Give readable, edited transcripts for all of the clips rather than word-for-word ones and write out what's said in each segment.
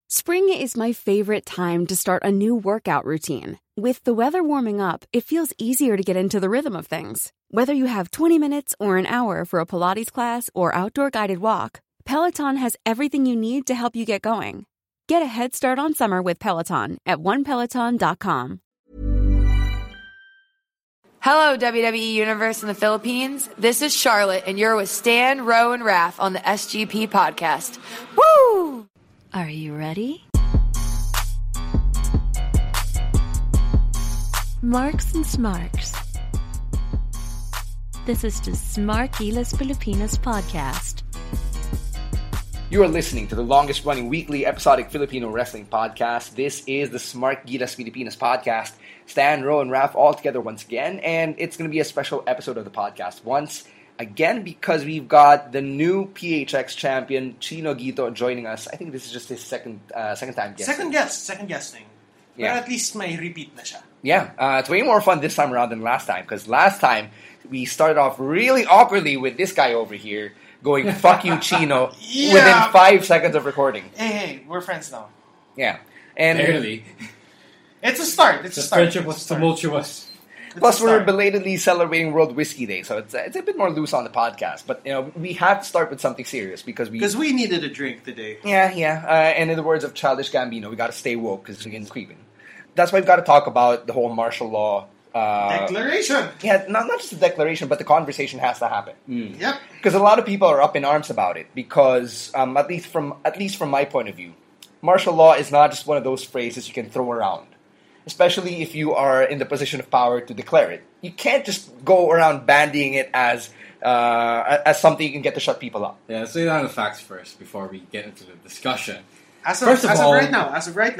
Spring is my favorite time to start a new workout routine. With the weather warming up, it feels easier to get into the rhythm of things. Whether you have 20 minutes or an hour for a Pilates class or outdoor guided walk, Peloton has everything you need to help you get going. Get a head start on summer with Peloton at onepeloton.com. Hello, WWE Universe in the Philippines. This is Charlotte, and you're with Stan, Ro, and Raph on the SGP podcast. Woo! Are you ready? Marks and Smarks. This is the Smart Gilas Pilipinas podcast. You are listening to the longest-running weekly episodic Filipino wrestling podcast. This is the Smart Gilas Pilipinas podcast. Stan, Ro, and Raph all together once again, and it's going to be a special episode of the podcast once again because we've got the new PHX champion Chino Guito joining us. I think this is just his second time guesting. Second guesting. Yeah. But at least may repeat na siya. Yeah, it's way more fun this time around than last time because last time we started off really awkwardly with this guy over here going, fuck you, Chino, within 5 seconds of recording. Hey, we're friends now. Yeah. And barely. It's a start. The friendship was tumultuous. Plus, we're belatedly celebrating World Whiskey Day, so it's a bit more loose on the podcast. But, we have to start with something serious because we needed a drink today. Yeah. And in the words of Childish Gambino, we got to stay woke because it's creeping. That's why we've got to talk about the whole martial law declaration. Yeah, not just the declaration, but the conversation has to happen. Yep. Because a lot of people are up in arms about it. Because at least from my point of view, martial law is not just one of those phrases you can throw around. Especially if you are in the position of power to declare it. You can't just go around bandying it as something you can get to shut people up. Yeah, let's lay down the facts first before we get into the discussion. As of right now,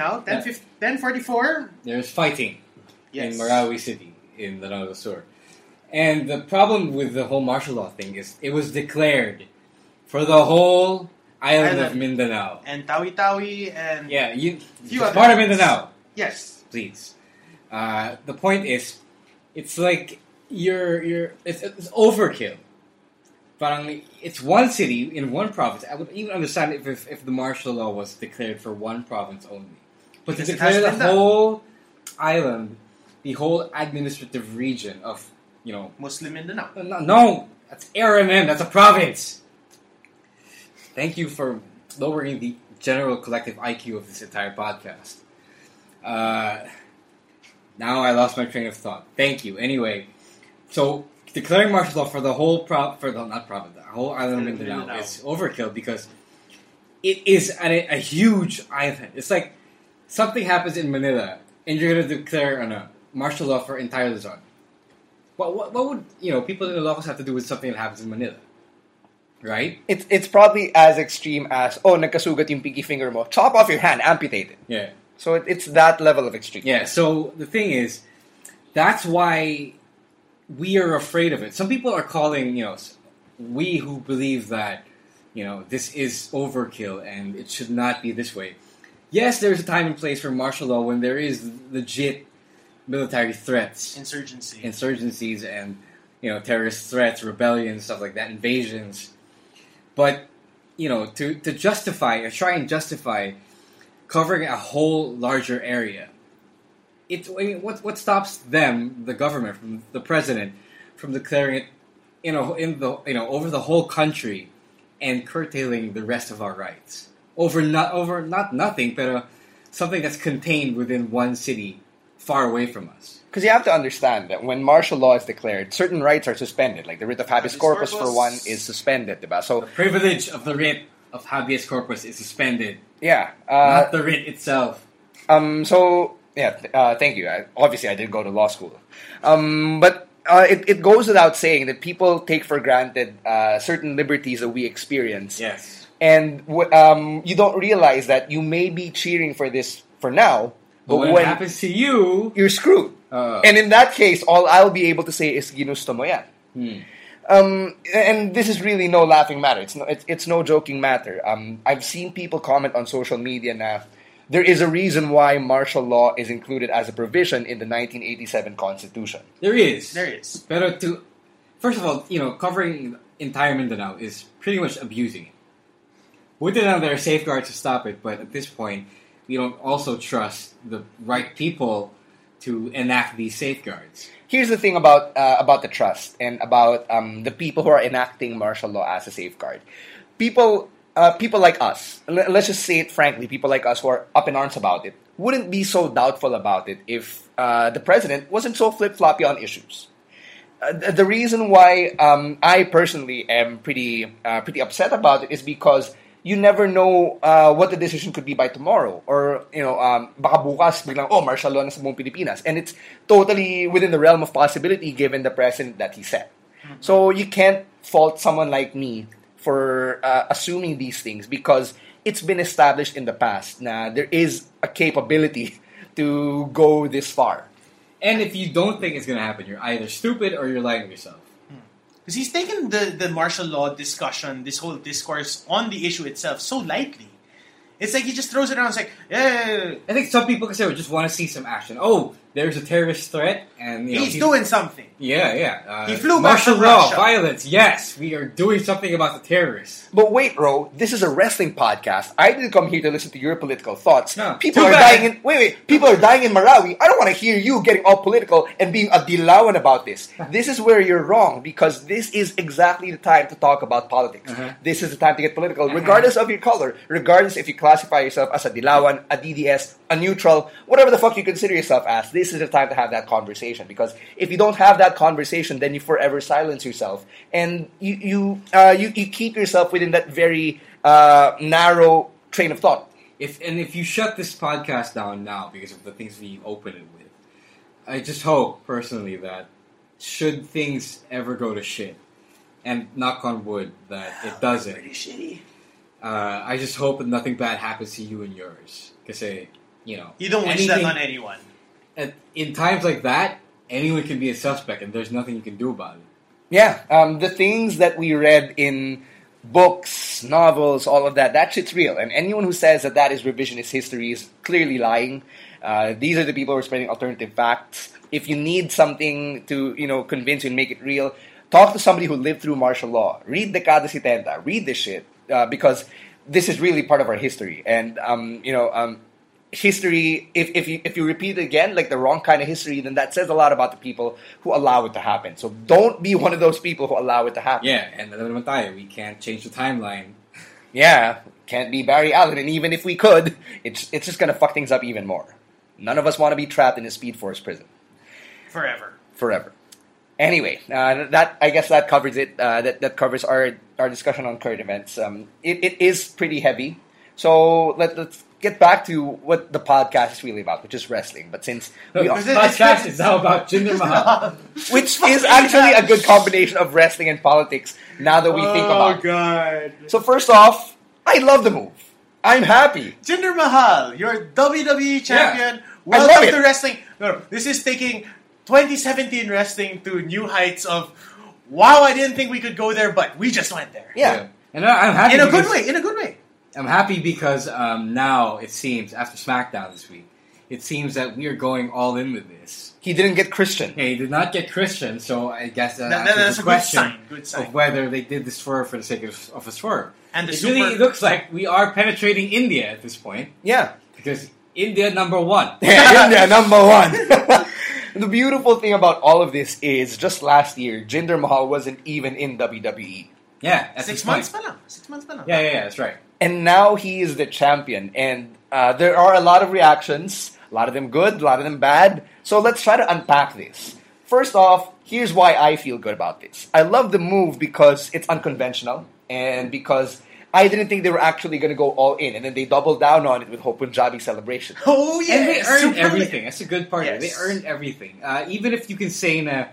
10:44. There's fighting in Marawi City in Lanao del Sur. And the problem with the whole martial law thing is it was declared for the whole island of Mindanao. And Tawi-Tawi and... Yeah, it's part of Mindanao. Yes. Please. The point is, it's like it's overkill. Parang it's one city in one province. I would even understand if the martial law was declared for one province only, but to declare the whole island, the whole administrative region of Muslim Mindanao. No, that's RMM. That's a province. Thank you for lowering the general collective IQ of this entire podcast. Now I lost my train of thought. Thank you. Anyway, so declaring martial law for the whole the whole island of Mindanao is overkill because it is a huge island. It's like something happens in Manila and you're going to declare martial law for entire Luzon. What would people in the locals have to do with something that happens in Manila? Right? It's probably as extreme as nagkasugat yung pinky finger mo, chop off your hand, amputate it. Yeah. So it's that level of extreme. Yeah, so the thing is, that's why we are afraid of it. Some people are calling, we who believe that, this is overkill and it should not be this way. Yes, there's a time and place for martial law when there is legit military threats. Insurgencies and, terrorist threats, rebellions, stuff like that, invasions. But, to justify, or try and justify covering a whole larger area. What stops them, the government, from the president, from declaring it, over the whole country, and curtailing the rest of our rights over not nothing, but something that's contained within one city, far away from us. Because you have to understand that when martial law is declared, certain rights are suspended. Like the writ of habeas corpus, for one, is suspended, diba? So the privilege of the writ of habeas corpus is suspended. Yeah. Not the writ itself. Thank you. Obviously, I didn't go to law school. But it goes without saying that people take for granted certain liberties that we experience. Yes. And you don't realize that you may be cheering for this for now, but when it happens to you, you're screwed. And in that case, all I'll be able to say is ginusto mo yan. And this is really no laughing matter. It's no joking matter. I've seen people comment on social media now. There is a reason why martial law is included as a provision in the 1987 Constitution. There is. But first of all, covering entire Mindanao is pretty much abusing it. With it on there are safeguards to stop it, but at this point, we don't also trust the right people to enact these safeguards. Here's the thing about the trust and about the people who are enacting martial law as a safeguard. People like us, let's just say it frankly, people like us who are up in arms about it, wouldn't be so doubtful about it if the president wasn't so flip-floppy on issues. The reason why I personally am pretty upset about it is because you never know what the decision could be by tomorrow. Or, baka bukas biglang, martial law na sa buong Pilipinas. And it's totally within the realm of possibility given the precedent that he set. So you can't fault someone like me for assuming these things because it's been established in the past na there is a capability to go this far. And if you don't think it's going to happen, you're either stupid or you're lying to yourself. Because he's taken the martial law discussion, this whole discourse on the issue itself so lightly. It's like he just throws it around. It's like, yeah. I think some people just want to see some action. Oh, there's a terrorist threat, and he's doing something. Yeah. He flew back martial from law, Russia. Violence. Yes, we are doing something about the terrorists. But wait, Ro, this is a wrestling podcast. I didn't come here to listen to your political thoughts. No, People too are bad. dying in people are dying in Marawi. I don't want to hear you getting all political and being a dilawan about this. This is where you're wrong because this is exactly the time to talk about politics. This is the time to get political, regardless of your color, regardless if you classify yourself as a dilawan, a DDS, a neutral, whatever the fuck you consider yourself as. This is the time to have that conversation because if you don't have that conversation, then you forever silence yourself and you keep yourself within that very narrow train of thought. If you shut this podcast down now because of the things we open it with, I just hope personally that should things ever go to shit, and knock on wood that it doesn't. Pretty shitty. I just hope that nothing bad happens to you and yours. Because you don't wish that on anyone. In times like that, anyone can be a suspect, and there's nothing you can do about it. Yeah, the things that we read in books, novels, all of that shit's real. And anyone who says that is revisionist history is clearly lying. These are the people who are spreading alternative facts. If you need something to, convince you and make it real, talk to somebody who lived through martial law. Read Dekada 70. Read this shit. Because this is really part of our history. And, history, if you repeat it again, like the wrong kind of history, then that says a lot about the people who allow it to happen. So don't be one of those people who allow it to happen. Yeah, and alam naman tayo, we can't change the timeline. Yeah, can't be Barry Allen, and even if we could, it's just gonna fuck things up even more. None of us want to be trapped in a Speed Force prison. Forever. Anyway, I guess that covers it. That covers our discussion on current events. It is pretty heavy. So let's get back to what the podcast is really about, which is wrestling. But since the podcast is now about Jinder Mahal, which is actually a good combination of wrestling and politics. Now that we think about it. Oh God! So first off, I love the move. I'm happy. Jinder Mahal, you're WWE champion. Yeah. Welcome to wrestling. No, this is taking 2017 wrestling to new heights of. Wow, I didn't think we could go there, but we just went there. Yeah. And I'm happy In a good way. I'm happy because now it seems, after SmackDown this week, it seems that we are going all in with this. He didn't get Christian. Yeah, he did not get Christian, so I guess that's the a question good sign. of whether they did the swerve for the sake of a swerve. And it really looks like we are penetrating India at this point. Yeah. Because India number one. India number one. The beautiful thing about all of this is, just last year, Jinder Mahal wasn't even in WWE. Yeah, at 6 this months point. pa lang. 6 months pa lang. Yeah, that's right. And now he is the champion. And there are a lot of reactions. A lot of them good, a lot of them bad. So let's try to unpack this. First off, here's why I feel good about this. I love the move because it's unconventional. And because I didn't think they were actually going to go all in. And then they doubled down on it with Hope Punjabi celebration. Oh, yeah. And they earned everything. That's a good part of it. They Yes. earned everything. Even if you can say that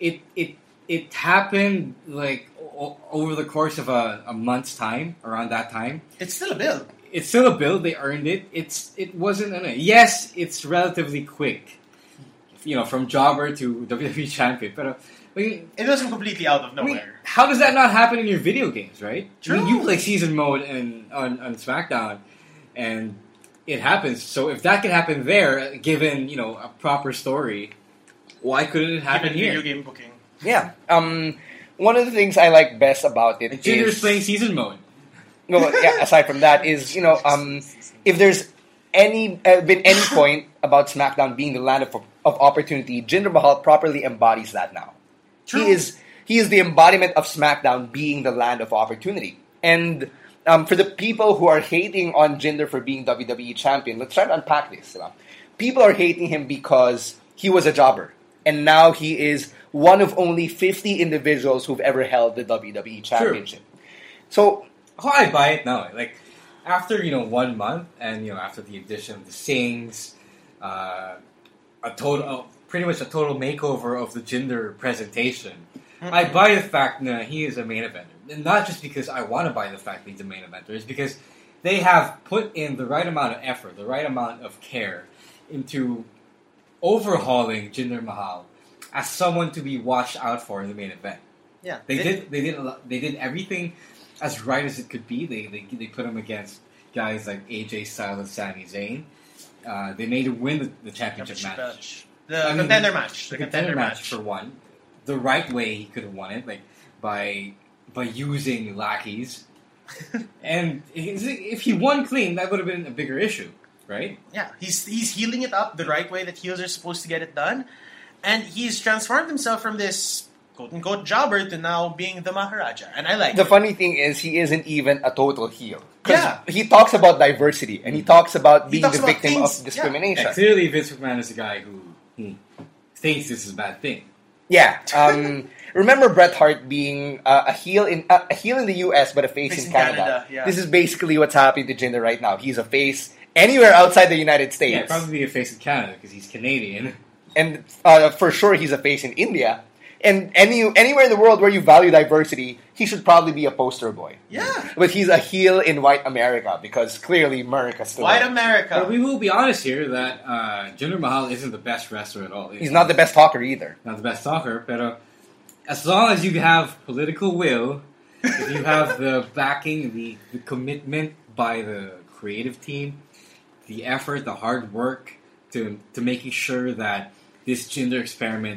it happened like over the course of a month's time, around that time. It's still a build. It's still a build. They earned it. It wasn't yes, it's relatively quick. From jobber to WWE champion. But It wasn't completely out of nowhere. how does that not happen in your video games, right? True. You play season mode on SmackDown, and it happens. So if that can happen there, given a proper story, why couldn't it happen Even here? video game booking. Yeah. One of the things I like best about it Jinder's is... playing season mode. no, yeah, aside from that, is if there's been any point about SmackDown being the land of opportunity, Jinder Mahal properly embodies that now. True. He is the embodiment of SmackDown being the land of opportunity. And for the people who are hating on Jinder for being WWE champion, let's try to unpack this. People are hating him because he was a jobber, and now he is one of only 50 individuals who've ever held the WWE championship. True. So, I buy it now. Like, after 1 month, and after the addition of the Sings, pretty much a total makeover of the Jinder presentation. Mm-hmm. I buy the fact that he is a main eventer, and not just because I want to buy the fact that he's a main eventer. It's because they have put in the right amount of effort, the right amount of care into overhauling Jinder Mahal as someone to be watched out for in the main event. Yeah, they did everything as right as it could be. They put him against guys like AJ Styles and Sami Zayn. They made him win the championship match. The contender match. The contender match for one. The right way he could have won it, like by using lackeys. And if he won clean, that would have been a bigger issue, right? Yeah, he's healing it up the right way that heels are supposed to get it done, and he's transformed himself from this quote-unquote jobber to now being the Maharaja, and I like the it. funny thing is he isn't even a total heel. Yeah. He talks about diversity, and he talks about being the victim of discrimination. Yeah, clearly Vince McMahon is a guy who thinks this is a bad thing. Yeah. Remember Bret Hart being a heel in the US but a face in Canada. Yeah. This is basically what's happening to Jinder right now. He's a face anywhere outside the United States. Yeah, probably a face in Canada because he's Canadian. And for sure he's a face in India. And anywhere in the world where you value diversity, he should probably be a poster boy. Yeah. But he's a heel in white America because clearly America's still White there. America. But we will be honest here that Jinder Mahal isn't the best wrestler at all. He's not the best talker either. Not the best talker, but as long as you have political will, if you have the backing, the commitment by the creative team, the effort, the hard work to making sure that this Jinder experiment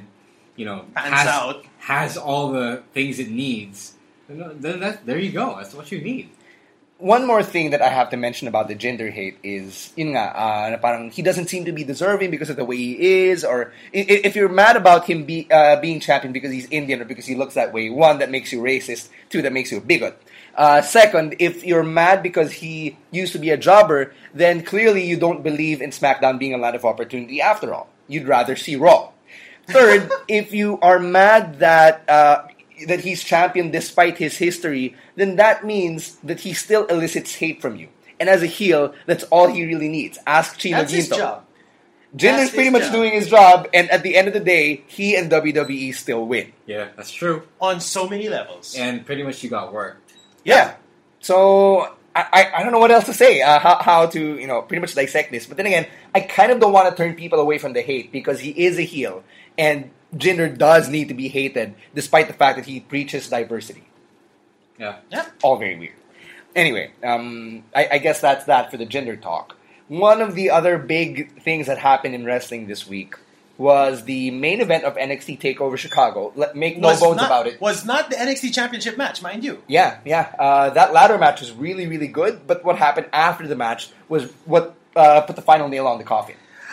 has all the things it needs, then there you go. That's what you need. One more thing that I have to mention about the Jinder hate is, parang he doesn't seem to be deserving because of the way he is, or if you're mad about him being champion because he's Indian or because he looks that way, one, that makes you racist, two, that makes you a bigot. Second, if you're mad because he used to be a jobber, then clearly you don't believe in SmackDown being a land of opportunity after all. You'd rather see Raw. Third, if you are mad that he's champion despite his history, then that means that he still elicits hate from you. And as a heel, that's all he really needs. Ask Chino That's his Ginto. job. Jinder's pretty much doing his job, and at the end of the day, he and WWE still win. Yeah, that's true. On so many levels. And pretty much you got worked. Yeah. So I don't know what else to say, how to pretty much dissect this. But then again, I kind of don't want to turn people away from the hate because he is a heel, and Jinder does need to be hated despite the fact that he preaches diversity. Yeah. All very weird. Anyway, I guess that's that for the Jinder talk. One of the other big things that happened in wrestling this week was the main event of NXT TakeOver Chicago. Make no bones about it. Was not the NXT Championship match, mind you. Yeah. That ladder match was really, really good, but what happened after the match was what put the final nail on the coffin.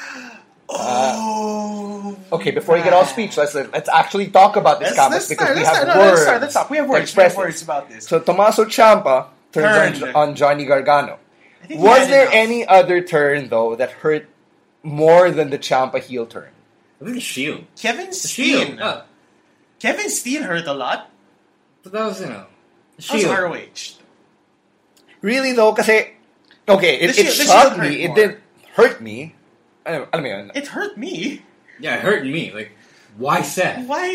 Okay, before you get all speechless, let's actually talk about this comic because we have words. Let's start. We have words about this. So Tommaso Ciampa turns on Johnny Gargano. Was there any other turn, though, that hurt more than the Ciampa heel turn? I think the Shield. Kevin Steen. Kevin Steen hurt a lot. But that was, the Shield. That was ROH. Really, though? Kasi, okay, it shocked me. It didn't hurt me. It hurt me. Yeah, it hurt me. Like, why Seth? Why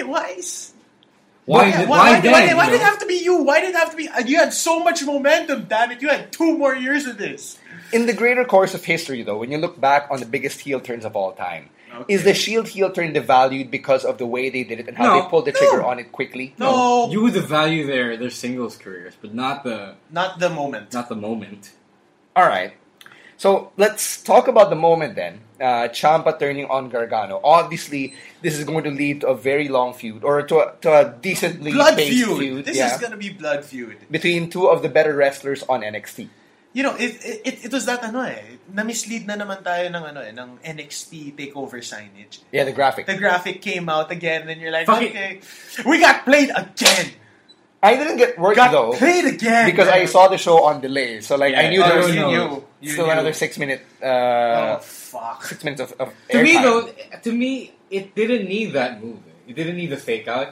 did it have to be you? Why did it have to be... You had so much momentum, damn it. You had 2 more years of this. In the greater course of history, though, when you look back on the biggest heel turns of all time, is the Shield heel turn devalued because of the way they did it and how they pulled the trigger on it quickly? No. You would devalue their singles careers, but not the moment. Not the moment. All right. So let's talk about the moment then. Ciampa turning on Gargano. Obviously, this is going to lead to a very long feud, or to a decently Blood paced feud. This is gonna be blood feud between two of the better wrestlers on NXT. You know, it was that na-mislead na naman tayo ng NXT takeover signage. Yeah, the graphic. The graphic came out again, and you're like, Fuck okay, we got played again. I didn't get work though Played again because I saw the show on delay. So like I knew there was you still knew. another 6 minute. Oh fuck! 6 minutes of To me, airtime. though, it didn't need that move. It didn't need the fake out.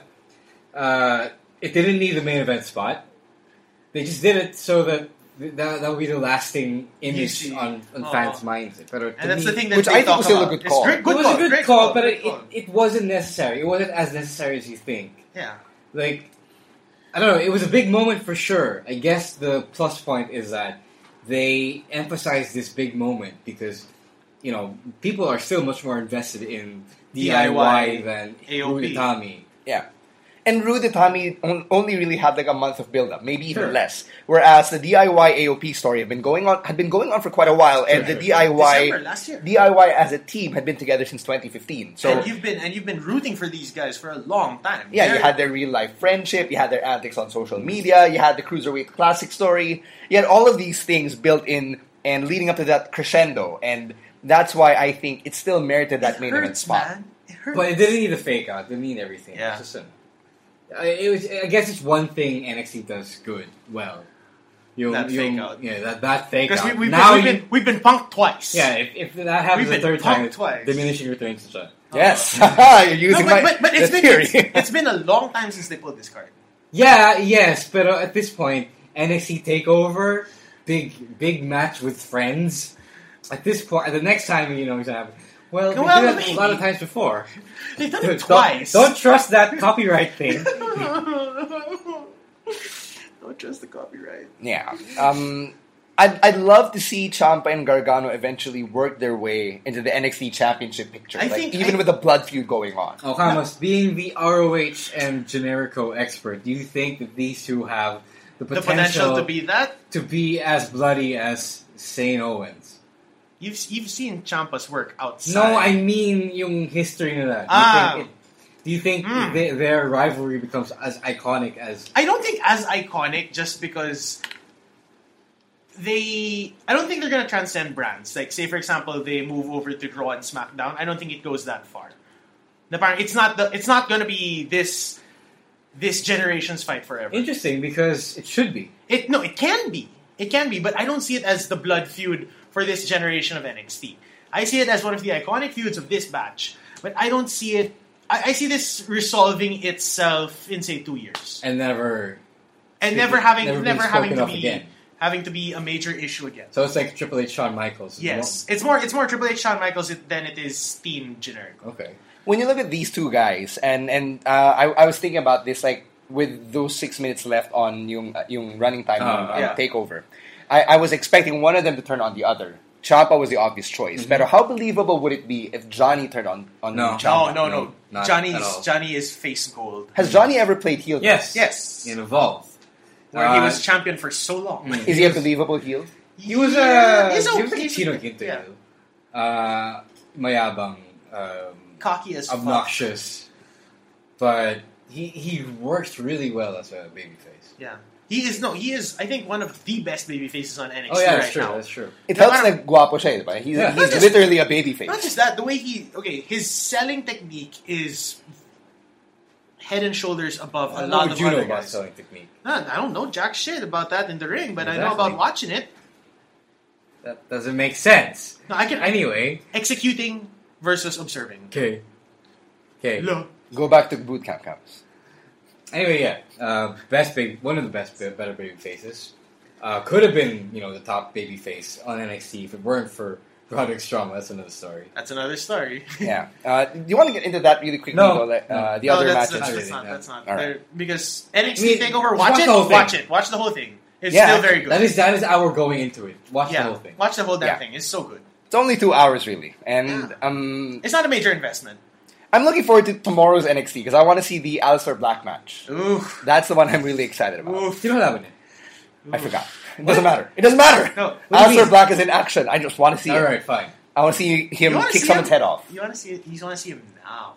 It didn't need the main event spot. They just did it so that would be the lasting image on fans' minds. But And that's the thing that which they I think talk was still a about. good It's call. great- it was a good great call, but great call. it wasn't necessary. It wasn't as necessary as you think. Yeah. Like, I don't know, it was a big moment for sure. I guess the plus point is that they emphasized this big moment because, you know, people are still much more invested in DIY than AOP. Ruitami. Yeah. And Rude Itami only really had like a month of build-up, maybe even Sure. less. Whereas the DIY AOP story had been going on for quite a while, and the DIY December last year. DIY as a team had been together since 2015. So and you've been rooting for these guys for a long time. yeah, you had their real life friendship, you had their antics on social media, you had the Cruiserweight Classic story, you had all of these things built in and leading up to that crescendo, and that's why I think it still merited that main event hurts, spot. man. It hurts. But it didn't need a fake out. It didn't need everything. Yeah. It's just I guess it's one thing NXT does good, well. That fake out. Yeah, that fake Because out. we've been punked twice. Yeah, if that happens We've the been third time, punked it's twice. diminishing returns to shot. Yes, you're No, using but it's the been theory. it's been a long time since they pulled this card. Yeah, yes, but at this point, NXT Takeover, big match with friends. At this point, the next time it's gonna happen. Well, we did that a lot of times before. They've done it Don't- twice. Don't trust that copyright thing. Don't trust the copyright. Yeah. I'd love to see Ciampa and Gargano eventually work their way into the NXT Championship picture. Even with a blood feud going on. Oh, Camus, being the ROH and Generico expert, do you think that these two have the The potential, potential to be that. to be as bloody as Shane Owens? You've seen Ciampa's work outside. No, I mean yung history nila. Do you think their rivalry becomes as iconic as... I don't think as iconic just because I don't think they're gonna transcend brands. Like, say for example, they move over to Raw and SmackDown. I don't think it goes that far. It's not gonna be this generation's fight forever. Interesting, because it should be. It can be. It can be, but I don't see it as the blood feud for this generation of NXT. I see it as one of the iconic feuds of this batch, but I don't see it. I see this resolving itself in say 2 years, And never having to be a major issue again. So it's like Triple H, Shawn Michaels. Yes, it's more Triple H, Shawn Michaels than it is Team Generico. Okay. When you look at these two guys, and I was thinking about this, like with those 6 minutes left on yung running time on yeah. Takeover, I was expecting one of them to turn on the other. Ciampa was the obvious choice. But how believable would it be if Johnny turned on Ciampa? No. Not at all. Johnny is face gold. Has Johnny ever played heel? Yes. In Evolve. Where he was champion for so long. Is he a believable heel? He was he's he was okay. like a Chino Quinto. Yeah. Mayabang. Cocky as fuck. Obnoxious. But he works really well as a babyface. Yeah. He is, I think, one of the best baby faces on NXT Oh yeah, right that's true. now. That's true. It helps that guapo siya, diba? He's Not just- literally a babyface. Not just that, the way his selling technique is head and shoulders above a lot of you know other about guys. selling technique. I don't know jack shit about that in the ring, but I know Exactly. about watching it. That doesn't make sense. No, I can Anyway. executing versus observing. Okay. Lo. Go back to boot camp camps. Anyway, yeah, one of the better baby faces. Could have been, the top baby face on NXT if it weren't for Roderick Strong. That's another story. That's another story. Yeah. Do you want to get into that really quickly? No. though, like, No. the other that's, matches. That's not. All right. Because NXT I mean, Takeover, watch the whole thing. watch it. Watch the whole thing. It's Yeah, still very good. That is our going into it. Watch the whole thing. Watch the whole damn Yeah. thing. It's so good. It's only 2 hours, really. And It's not a major investment. I'm looking forward to tomorrow's NXT because I want to see the Aleister Black match. Oof. That's the one I'm really excited about. Oof. Sino laban niya? I forgot. It doesn't matter. It doesn't matter. No. Aleister Black is in action. I just want to see All it. right, fine. I want to see him You wanna kick see someone's him? head off. You want to see it? You want to see him now.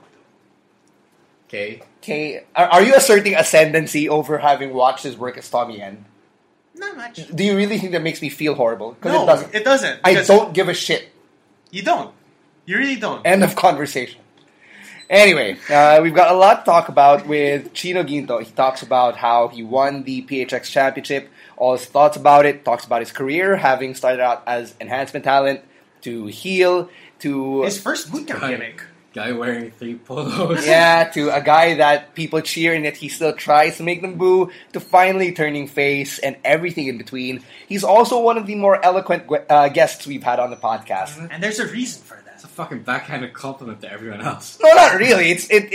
Okay. Okay, are you asserting ascendancy over having watched his work as Tommy Yen? Not much. Do you really think that makes me feel horrible? Because No, it doesn't. it doesn't. I because don't give a shit. You don't. You really don't. End of conversation. Anyway, we've got a lot to talk about with Chino Ginto. He talks about how he won the PHX Championship, all his thoughts about it, talks about his career, having started out as enhancement talent, to heel, to... His first boot camp gimmick. Guy wearing 3 polos. Yeah, to a guy that people cheer and yet he still tries to make them boo, to finally turning face and everything in between. He's also one of the more eloquent guests we've had on the podcast. And there's a reason for that. It's a fucking backhanded compliment to everyone else. No, not really.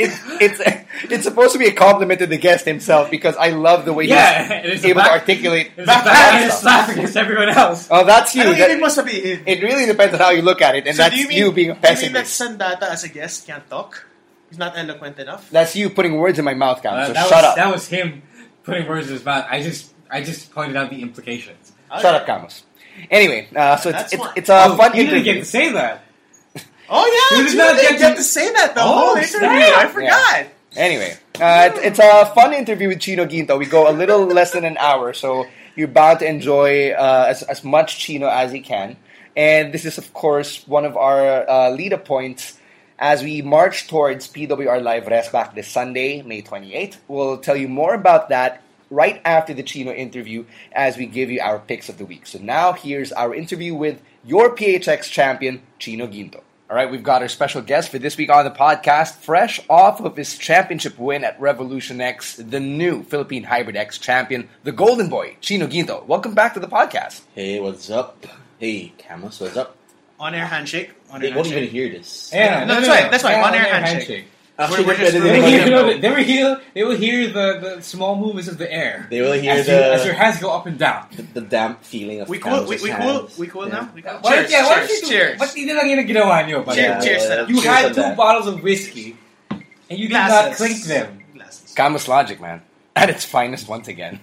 It's supposed to be a compliment to the guest himself because I love the way It is he's able to articulate. It's a backhanded slap against everyone else. Oh, that's you. I don't That- even must be it. it really depends on how you look at it, and that's do you mean, you being a do you mean that pessimist. Sandata as a guest can't talk? He's not eloquent enough? That's you putting words in my mouth, Cam. So that shut was, up. That was him putting words in his mouth. I just pointed out the implications. Shut up, Camus. Anyway, so That's it's fine. it's a fun you didn't interview. get to say that. Oh yeah, You did you not didn't get get to say that the Oh, whole interview. snap. I forgot. Anyway, it's a fun interview with Chino Ginto. We go a little less than an hour, so you're bound to enjoy as much Chino as you can. And this is, of course, one of our lead-up points as we march towards PWR Live Rest Back this Sunday, May 28th. We'll tell you more about that right after the Chino interview as we give you our picks of the week. So now here's our interview with your PHX champion, Chino Ginto. All right, we've got our special guest for this week on the podcast, fresh off of his championship win at Revolution X, the new Philippine Hybrid X champion, the Golden Boy, Chino Ginto. Welcome back to the podcast. Hey, what's up? Hey, Camus, what's up? On-air handshake. They won't even hear this. Yeah, No, that's why, on-air handshake. Actually, we're just they making will them hear, know. They will hear the small movements of the air. they will hear As your hands go up and down. the damp feeling of We cool Camus's hands. We cool Yeah. now? We cool? Why don't Cheers, you do? cheers. Ba't hindi na lang yun ang ginawa nyo? pare? Cheers, cheers to that. You Cheers had on 2 that. bottles of whiskey, and you did not Glasses. clink them. Glasses. Camus Logic, man. At its finest once again.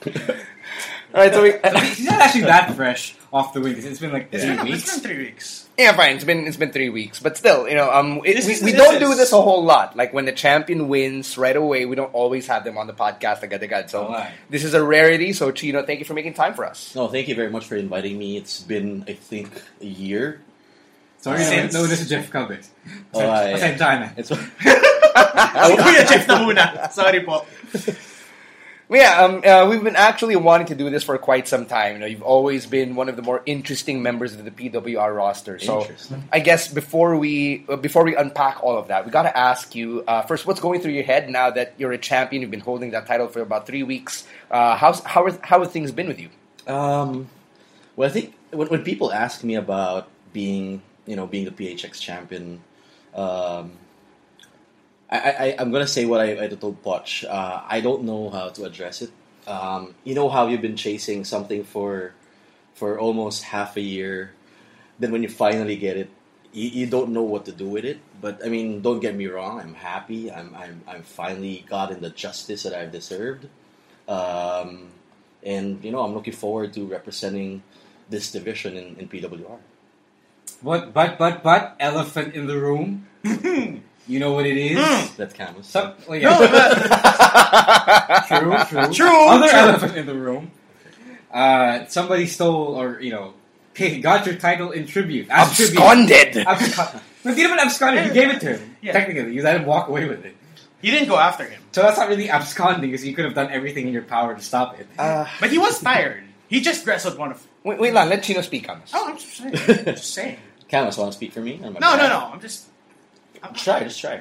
All right, so It's not actually that fresh off the wings. It's been like 3 It's weeks. been 3 weeks. yeah, fine. It's been 3 weeks, but still, This we is- don't this do is- this a whole lot. Like when the champion wins right away, we don't always have them on the podcast agad-agad. So Alright. this is a rarity. So Chino, thank you for making time for us. No, thank you very much for inviting me. It's been, I think, a year. Sorry, Since- no, this is Jeff Cubbett. Oh, I- Pasensya na. It's Si Kuya Jeff na muna. Sorry po. Well, yeah, we've been actually wanting to do this for quite some time. You've always been one of the more interesting members of the PWR roster. So Interesting. I guess before we unpack all of that, we got to ask you first, what's going through your head now that you're a champion? You've been holding that title for about 3 weeks. How have things been with you? well, I think when people ask me about being the PHX champion, I'm gonna say what I told Poch. I don't know how to address it. You know how you've been chasing something for almost half a year, then when you finally get it, you don't know what to do with it. But I mean, don't get me wrong. I'm happy. I'm finally gotten the justice that I've deserved. And I'm looking forward to representing this division in PWR. But elephant in the room. You know what it is? That counts. Some, well, No, yeah. but True. Other elephant in the room. Somebody stole or got your title in tribute. As tribute. Absconded! Hindi naman absconded. You gave it to him. Yeah. Technically, you let him walk away with it. you didn't go after him. So that's not really absconding because you could have done everything in your power to stop it. But he was tired. He just wrestled one of... Wait lang, let Chino speak on this. Oh, I'm just saying. Just saying. Camus, want to speak for me? Or my No, brother? no. I'm just... Just try.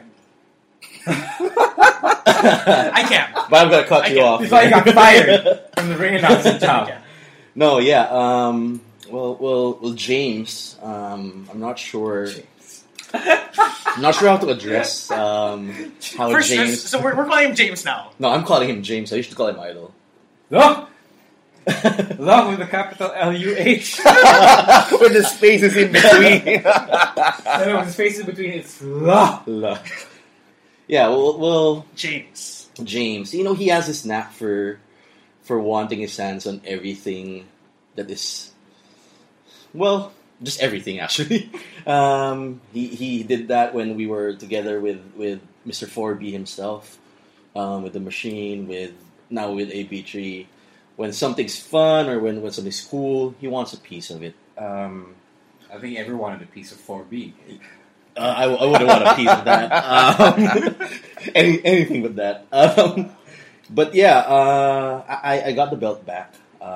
I can't. But I'm gonna cut you off. That's why he got fired from the ring announcing job. Yeah. No, yeah. Well, James. I'm not sure. I'm not sure how to address how James. So we're calling him James now. No, I'm calling him James. I used to call him Idol. Love! Love with the capital L-U-H. With the spaces in between. And with the spaces between it's love. Yeah. Well, James. James. He has this knack for for wanting his hands on everything that is, well, just everything actually. He did that when we were together with Mr. 4B himself, with the machine, with AB3. When something's fun or when something's cool, he wants a piece of it. I think everyone wanted a piece of 4B. I wouldn't want a piece of that. Anything but that. But yeah, I got the belt back.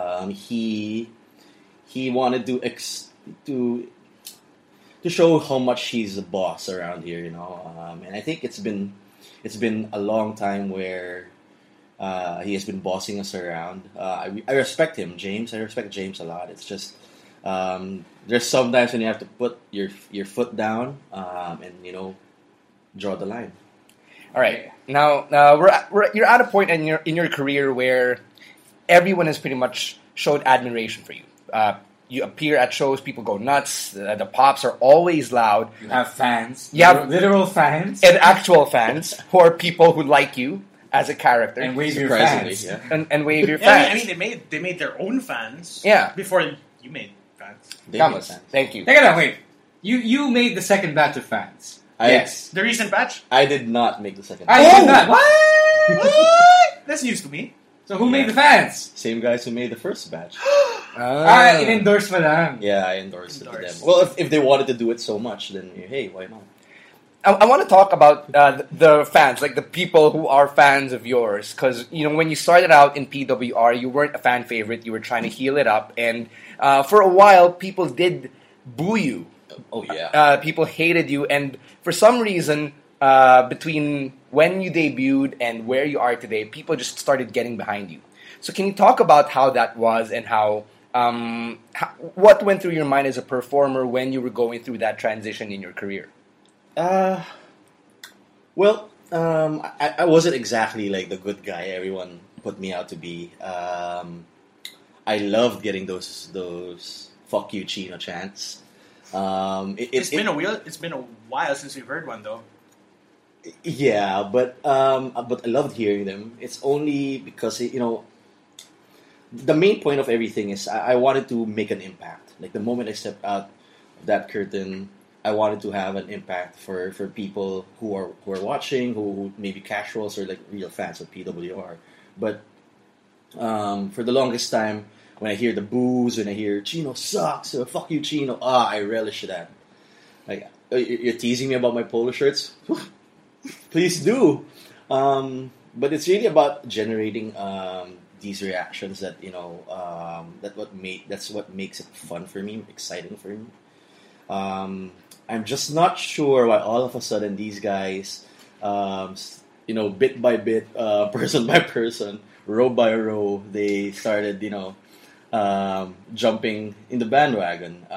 He wanted to show how much he's the boss around here, you know. And I think it's been a long time where he has been bossing us around. I respect him, James. I respect James a lot. It's just there's sometimes when you have to put your foot down and, you know, draw the line. All right, now you're at a point in your career where everyone has pretty much showed admiration for you. You appear at shows, people go nuts. The pops are always loud. You have fans. You have literal fans. And actual fans who are people who like you as a character. And wave your fans. Yeah. And wave your Yeah, fans. I mean, they made their own fans. Yeah. Before you made fans. They Come made on, sense. thank you. Take it out, wait. You made the second batch of fans. Yes. The recent batch? I did not make the second. I did not. What? What? That's news to me. So who made the fans? Same guys who made the first batch. In-endorse mo lang. Yeah, I endorsed it to them. Well, if they wanted to do it so much, then hey, why not? I want to talk about the fans, like the people who are fans of yours, because you know when you started out in PWR, you weren't a fan favorite. You were trying to heal it up, and for a while, people did boo you. Oh yeah. People hated you, and for some reason, between when you debuted and where you are today, people just started getting behind you. So, can you talk about how that was and how what went through your mind as a performer when you were going through that transition in your career? Well, I wasn't exactly like the good guy everyone put me out to be. I loved getting those "fuck you, Chino" chants. It's been a while since we've heard one though. Yeah, but I loved hearing them. It's only because you know the main point of everything is I wanted to make an impact. Like the moment I stepped out of that curtain, I wanted to have an impact for people who are watching, who may be casuals or like real fans of PWR. But for the longest time, when I hear the boos, when I hear Chino sucks, or fuck you, Chino, I relish that. Like you're teasing me about my polo shirts. Please do. But it's really about generating these reactions that you know that's what makes it fun for me, exciting for me. I'm just not sure why all of a sudden these guys, you know, bit by bit, person by person, row by row, they started, you know, jumping in the bandwagon.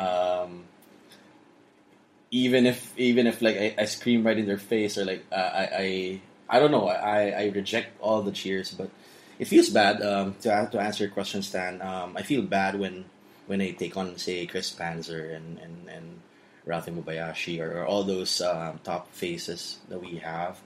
Even if like I scream right in their face or like I don't know, I reject all the cheers, but it feels bad. To answer your question, Stan, I feel bad when I take on, say, Chris Panzer and Ralphie Mubayashi or all those top faces that we have.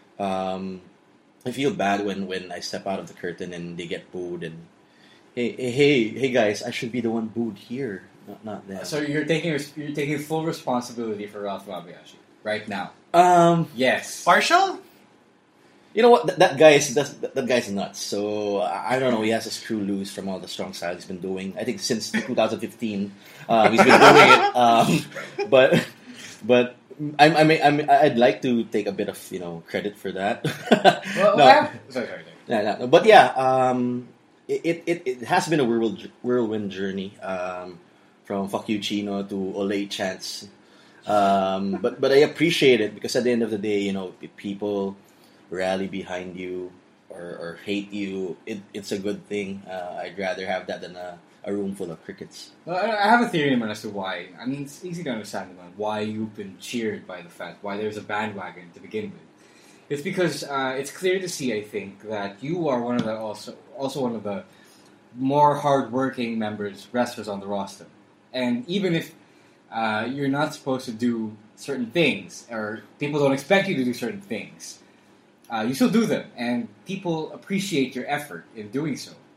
I feel bad when I step out of the curtain and they get booed and hey guys, I should be the one booed here, not them. So you're taking full responsibility for Ralph Mubayashi right now. Yes. Partial? You know what? That guy's nuts. So I don't know. He has a screw loose from all the strong style he's been doing. I think since 2015, he's been doing it. But I'd like to take a bit of credit for that. Sorry. No. But yeah, it has been a whirlwind journey from Fuck You Chino to Olay chants. But I appreciate it because at the end of the day, if people rally behind you or hate you, it's a good thing. I'd rather have that than a room full of crickets. Well, I have a theory as to why. I mean, it's easy to understand why you've been cheered by the fans, why there's a bandwagon to begin with. It's because it's clear to see, I think, that you are one of the also one of the more hardworking wrestlers on the roster. And even if you're not supposed to do certain things, or people don't expect you to do certain things, you still do them, and people appreciate your effort in doing so.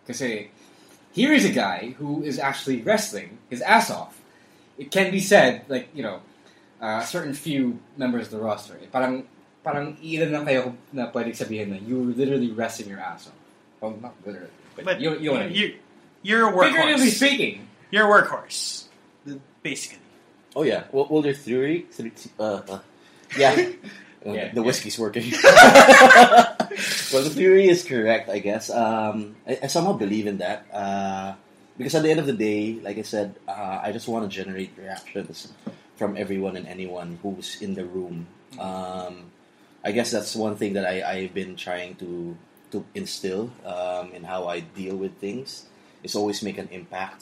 Kasi here is a guy who is actually wrestling his ass off. It can be said, like, certain few members of the roster, parang ilan lang kayo na pwedeng sabihin na you're literally wrestling your ass off. Well, not literally, but you know what I mean. You're a workhorse. Figuratively speaking. You're a workhorse, basically. Oh yeah. Well, there's theory. Yeah. Yeah, the whiskey's working. Well, the theory is correct, I guess. I somehow believe in that because at the end of the day, like I said, I just want to generate reactions from everyone and anyone who's in the room. I guess that's one thing that I've been trying to instill in how I deal with things. Is always make an impact.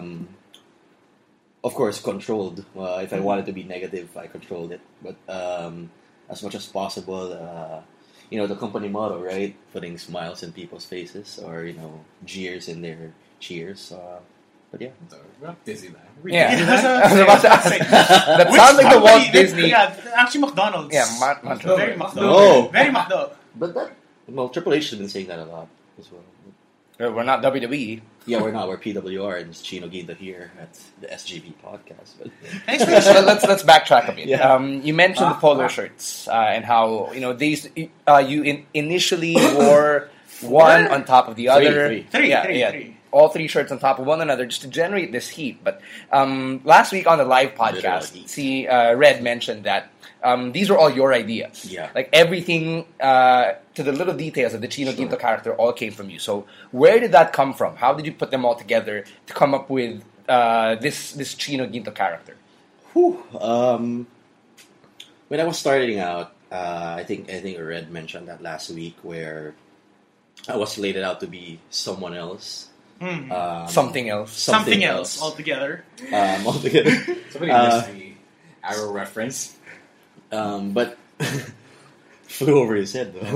Of course, controlled. If I wanted to be negative, I controlled it. But as much as possible, the company motto, right? Putting smiles in people's faces, or jeers in their cheers. But yeah, we're not Disneyland. Yeah. I was about to say. That sounds like the Walt Disney. Yeah, actually McDonald's. Yeah, Very McDo. No. Very McDo. but Triple H has been saying that a lot as well. We're not WWE. Yeah, we're not. We're PWR, and it's Chino Ginta here at the SGP podcast. But Thanks for So let's backtrack a bit. Yeah. You mentioned the polo shirts and how these you initially wore one on top of the other. Three. All three shirts on top of one another just to generate this heat. But last week on the live podcast, Red mentioned that these were all your ideas. Yeah. Like everything to the little details of the Chino Ginto character all came from you. So where did that come from? How did you put them all together to come up with this Chino Ginto character? when I was starting out, I think Red mentioned that last week, where I was slated out to be someone else. Something else. Something else altogether. Altogether. Somebody missed the Arrow reference. But flew over his head though.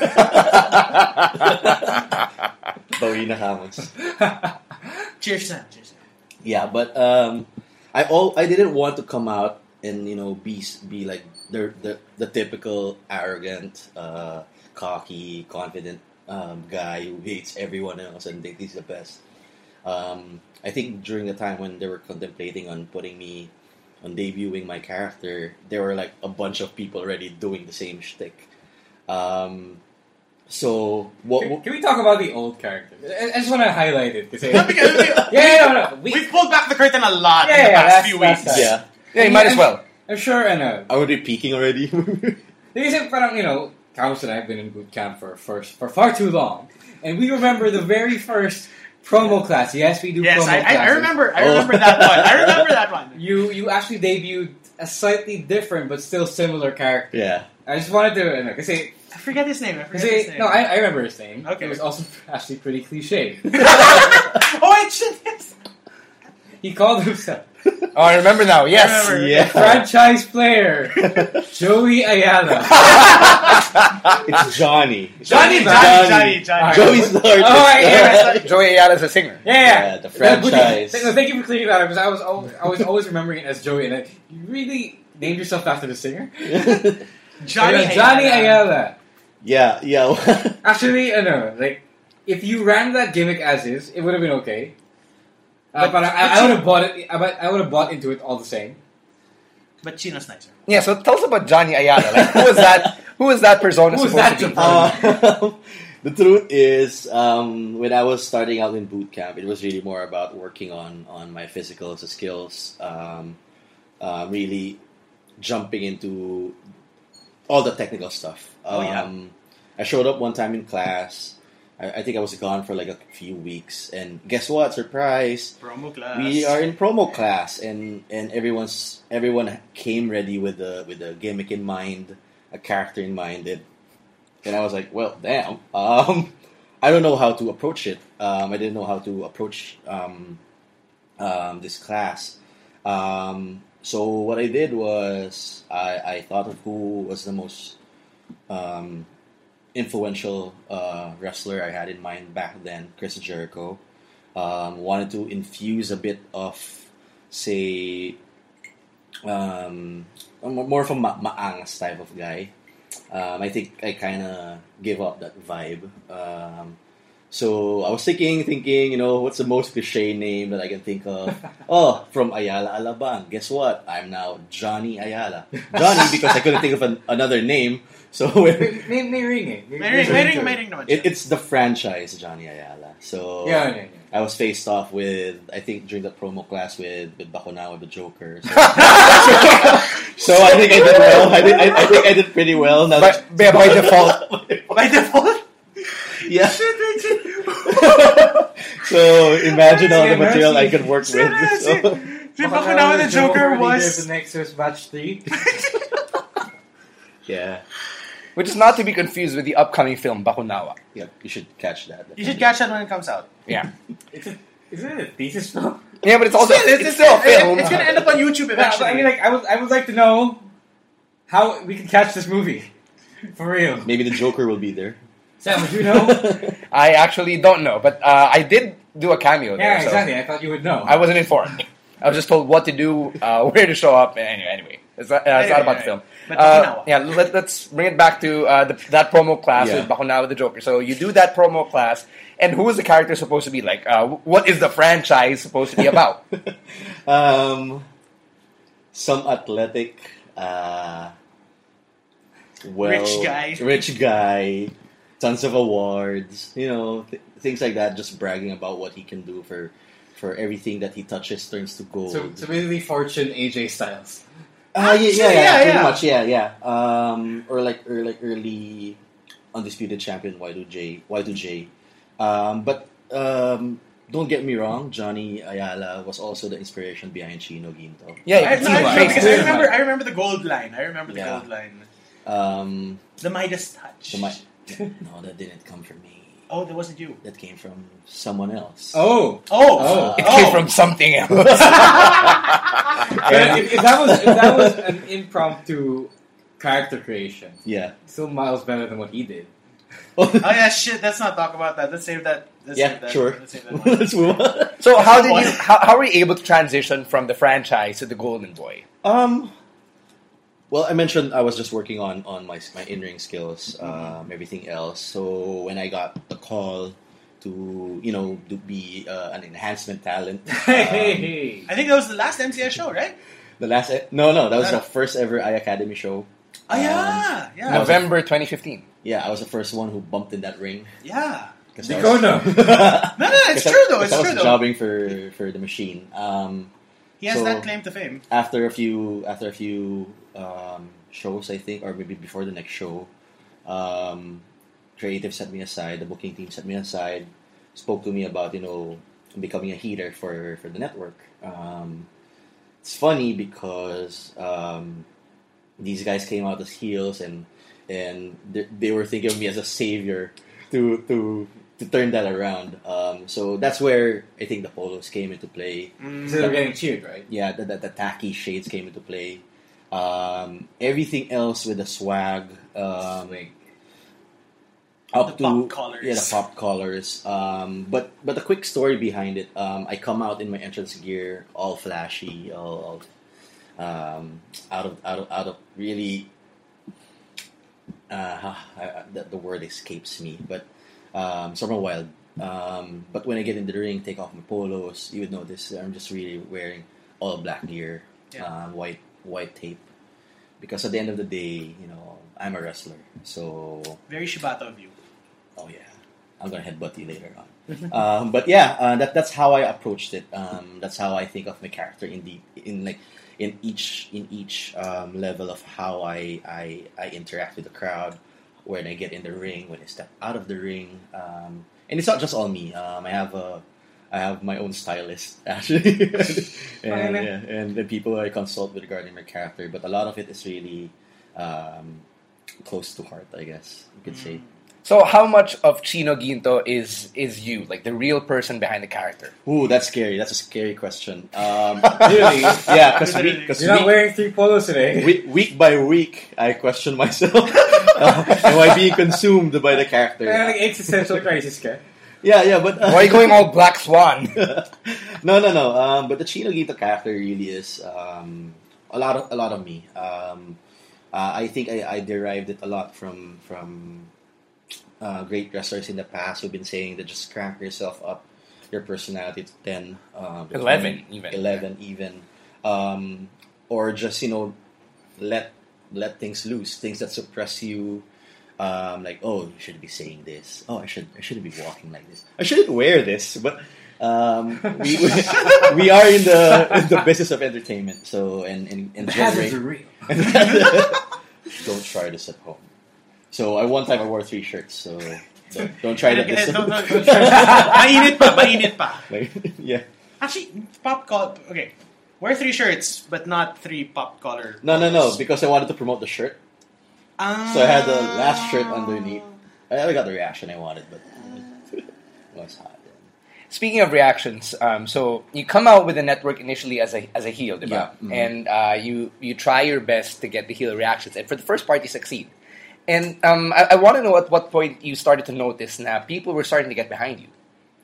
Bawi na Hamos. Cheers, Sam. Yeah, but I didn't want to come out and be like the typical arrogant, cocky, confident guy who hates everyone else and thinks he's the best. I think during the time when they were contemplating on putting me on debuting my character, there were like a bunch of people already doing the same shtick. So what? Can we talk about the old character? I just want to highlight it. We've pulled back the curtain a lot in the past few weeks. Yeah, You might as well. I'm sure, I know. Are we peaking already? Because parang, Carlos and I have been in boot camp for far too long, and we remember the very first promo class. Yes, we do. Yes, promo classes. I remember that one. I remember that one. You actually debuted a slightly different but still similar character. Yeah. I just wanted to say. I forget his name. No, I remember his name. Okay. It was also actually pretty cliche. Oh, it should. He called himself Oh, I remember now. Yes. Yeah. franchise player Joey Ayala. It's Johnny. Johnny. Joey's the artist. Oh, yeah. Joey Ayala's a singer. Yeah, the franchise. Thank you for clearing that up, because I was always remembering it as Joey, and you really named yourself after the singer? Johnny Ayala. Yeah. Actually, no. Like, if you ran that gimmick as is, it would have been okay. But I would have bought it. I would have bought into it all the same. But Chino's nicer. Yeah, so tell us about Johnny Ayala. Like, who was that persona Who was supposed that to be? The truth is, when I was starting out in boot camp, it was really more about working on my physical skills, really jumping into all the technical stuff. I showed up one time in class. I think I was gone for like a few weeks, and guess what? Surprise! Promo class. We are in promo class, and everyone came ready with a gimmick in mind, a character in mind, and I was like, well, damn. I don't know how to approach it. I didn't know how to approach this class. So what I did was I thought of who was the most influential wrestler I had in mind back then, Chris Jericho. Wanted to infuse a bit of, say, more of a maangas type of guy. I think I kind of gave up that vibe. So I was thinking, what's the most cliche name that I can think of? Oh, from Ayala Alabang. Guess what? I'm now Johnny Ayala. Johnny because I couldn't think of another name. So May ring. May ring naman siya. it's the franchise Johnny Ayala. So Yeah. I was faced off with, I think during the promo class with Bakunawa the Joker. So, so I think I did well. I think I did pretty well. Now By default. By default? Yeah. So imagine all the material I could work with. So. Si Bakunawa the Joker was... the Nexus Batch 3. Yeah. Which is not to be confused with the upcoming film Bakunawa. Yeah, you should catch that. You should catch that when it comes out. Yeah. Isn't it a thesis film? Yeah, but it's also it's still a film. It's gonna end up on YouTube But eventually. I mean, like, I would like to know how we can catch this movie. For real. Maybe the Joker will be there. Sam, would you know? I actually don't know, but I did do a cameo there. Yeah, so exactly. I thought you would know. I wasn't informed. I was just told what to do, where to show up. Anyway, it's not about the film. But Bakunawa. Yeah, let's bring it back to that promo class Yeah. with Bakunawa the Joker. So you do that promo class, and who is the character supposed to be like? What is the franchise supposed to be about? Some athletic, rich guy, tons of awards, things like that. Just bragging about what he can do for everything that he touches turns to gold. So basically, Fortune AJ Styles. Pretty yeah. much, yeah. Or like early undisputed champion Y2J. But don't get me wrong, Johnny Ayala was also the inspiration behind Chino Ginto. Yeah, I remember the gold line. Yeah. Gold line. The Midas touch. No, that didn't come from me. Oh, that wasn't you. That came from someone else. It came from something else. If that was an impromptu character creation, Yeah. still miles better than what he did. Oh yeah, shit. Let's not talk about that. Let's save that. Sure. Let's save that one. Let's move on. So how were you able to transition from the franchise to the Golden Boy? Well, I mentioned I was just working on my in-ring skills, everything else. So when I got the call to be an enhancement talent, Hey. I think that was the last MCS show, right? that was the first ever iAcademy show. Oh yeah. November 2015. Yeah, I was the first one who bumped in that ring. Yeah. Dikono. No, it's true though. It's I true was though. jobbing for the machine. He has So- that claim to fame. After a few shows, I think, or maybe before the next show, creative set me aside. The booking team set me aside, spoke to me about becoming a heater for the network. It's funny because these guys came out as heels and they were thinking of me as a savior to turn that around. So that's where I think the polos came into play. So they're getting cheered, right? Yeah, the tacky shades came into play. Everything else with the swag, up The to pop collars. Yeah, the pop collars. But the quick story behind it. I come out in my entrance gear, all flashy, all out of really. The word escapes me, but sort of wild. But when I get in the ring, take off my polos, you would notice I'm just really wearing all black gear, white tape, because at the end of the day, I'm a wrestler. So Very Shibata of you. oh yeah, I'm gonna headbutt you later on. But yeah, that's how I approached it. That's how I think of my character in each level of how I interact with the crowd, when I get in the ring, when I step out of the ring, and it's not just all me. I have my own stylist actually, and the people I consult with regarding my character. But a lot of it is really close to heart, I guess you could say. So how much of Chino Ginto is you, like the real person behind the character? Ooh, that's scary. That's a scary question. Really? Yeah, because You're not wearing 3 polos today. week by week, I question myself. Am I being consumed by the character? Like existential crisis ka. Yeah, but Why are you going all Black Swan? no. But the Chino Ginto character really is a lot of me. I think I derived it a lot from great wrestlers in the past who've been saying that just crank yourself up, your personality to 10, 11 even. 11 even, or just let things loose, things that suppress you. Like, oh, you shouldn't be saying this. Oh, I shouldn't be walking like this. I shouldn't wear this. But we are in the business of entertainment. So and The hazards are real. Don't try this at home. So one time I wore 3 shirts. So don't try that. Mainit pa. Like, yeah. Actually, pop collar. Okay, wear 3 shirts, but not 3 pop collar. No. Because I wanted to promote the shirt. So I had the last shirt underneath. I got the reaction I wanted, but it was hot. Speaking of reactions, so you come out with the network initially as a heel, diba? Yeah. Mm-hmm. And you try your best to get the heel reactions, and for the first part you succeed. And I want to know at what point you started to notice that people were starting to get behind you.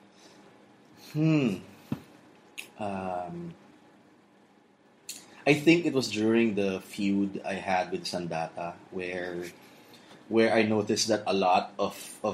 I think it was during the feud I had with Sandata where I noticed that a lot of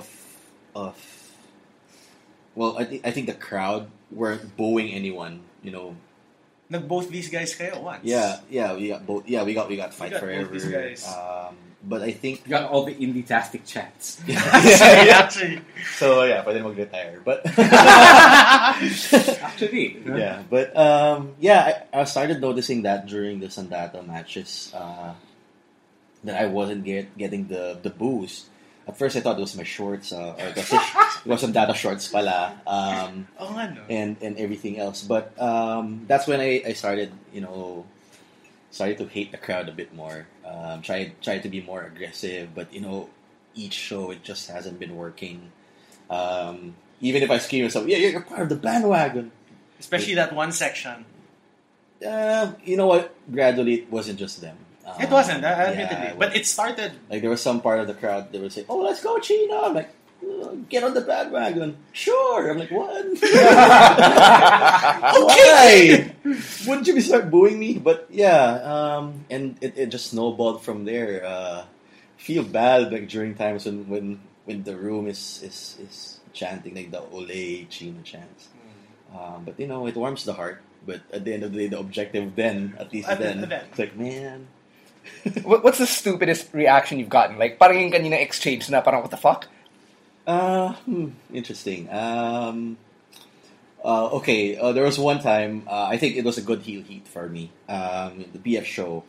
well, I think the crowd weren't booing anyone, Both these guys kayo once. Yeah, we got both. Yeah, we got Fight Forever. Both these guys. But I think You got all the indie-tastic chats. Actually. so. Yeah, pwede mag-retire. But Actually. yeah, but I started noticing that during the Sandata matches that I wasn't getting the boost. At first, I thought it was my shorts, or it was Sandata shorts pala, and everything else. But that's when I started, started to hate the crowd a bit more. Tried to be more aggressive, but each show it just hasn't been working. Even if I scream myself, yeah, you're part of the bandwagon. Especially that one section. You know what? Gradually, it wasn't just them. It wasn't, admittedly. But it started... Like, there was some part of the crowd that would say, oh, let's go, Chino. I'm like, get on the bandwagon. Sure. I'm like, what? Okay. Wouldn't you start booing me? But, yeah. And it just snowballed from there. Feel bad, like, during times when the room is chanting, like, the Ole Chino chants. But, it warms the heart. But at the end of the day, the objective then, at least then, it's like, man... What's the stupidest reaction you've gotten? Like, parang yung kanina exchange na parang, what the fuck? Interesting. Okay, there was one time, I think it was a good heel heat for me. The BF show.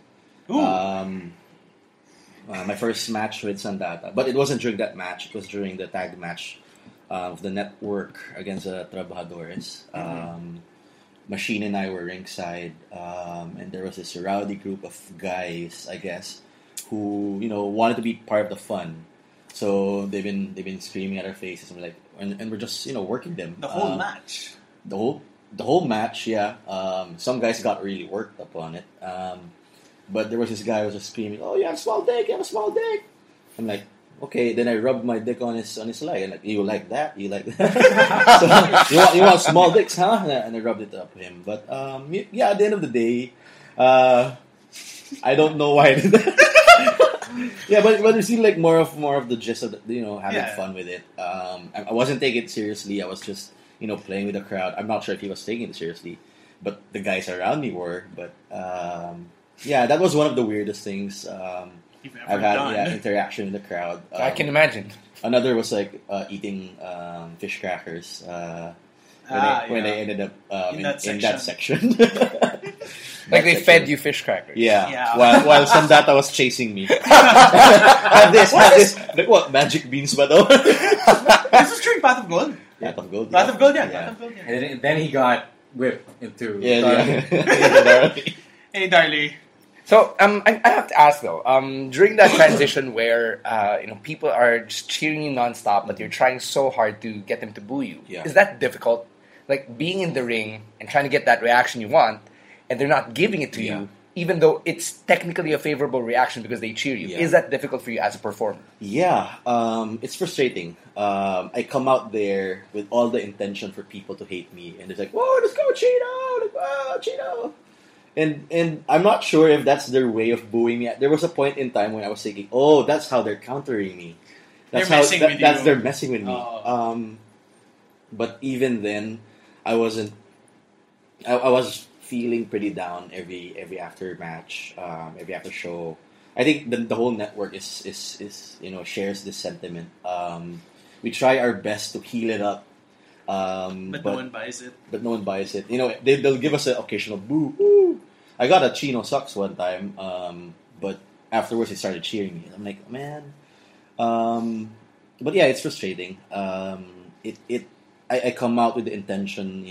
My first match with Sandata. But it wasn't during that match. It was during the tag match of the network against the Trabajadores. Machine and I were ringside, and there was this rowdy group of guys, I guess, who wanted to be part of the fun. So they've been screaming at our faces, and we're just working them the whole match. The whole match, yeah. Some guys got really worked up on it, but there was this guy who was just screaming, "Oh, you have a small dick! You have a small dick!" I'm like, okay. Then I rubbed my dick on his leg, and like, you like that? You like that? So, you want small dicks, huh? And I rubbed it up him. But yeah, at the end of the day, I don't know why I did that. Yeah, but it seemed like more of the gist of having fun with it. I wasn't taking it seriously. I was just playing with the crowd. I'm not sure if he was taking it seriously, but the guys around me were. But yeah, that was one of the weirdest things I've had. Interaction with the crowd. I can imagine. Another was like eating fish crackers when they ended up in that section. Like they fed you fish crackers. Yeah. While Sandata was chasing me. have this. Like what? Magic beans ba though? This was during Path of Gold. Path of Gold. Path of Gold, yeah. And then he got whipped into... Hey, Darley. So I have to ask though, during that transition where people are just cheering you nonstop, but you're trying so hard to get them to boo you, is that difficult? Like being in the ring and trying to get that reaction you want, and they're not giving it to you, even though it's technically a favorable reaction because they cheer you. Is that difficult for you as a performer? Yeah, it's frustrating. I come out there with all the intention for people to hate me, and it's like, whoa, let's go, Chino! Like, whoa, Chino! And I'm not sure if that's their way of booing me. There was a point in time when I was thinking, oh, that's how they're countering me. They're messing with you. They're messing with me. Oh. But even then, I wasn't. I was feeling pretty down every after match, every after show. I think the whole network is shares this sentiment. We try our best to heal it up, but no one buys it. But no one buys it. They'll give us an occasional boo. Woo. I got a Chino sucks one time, but afterwards they started cheering me. I'm like, man. But yeah, it's frustrating. I come out with the intention,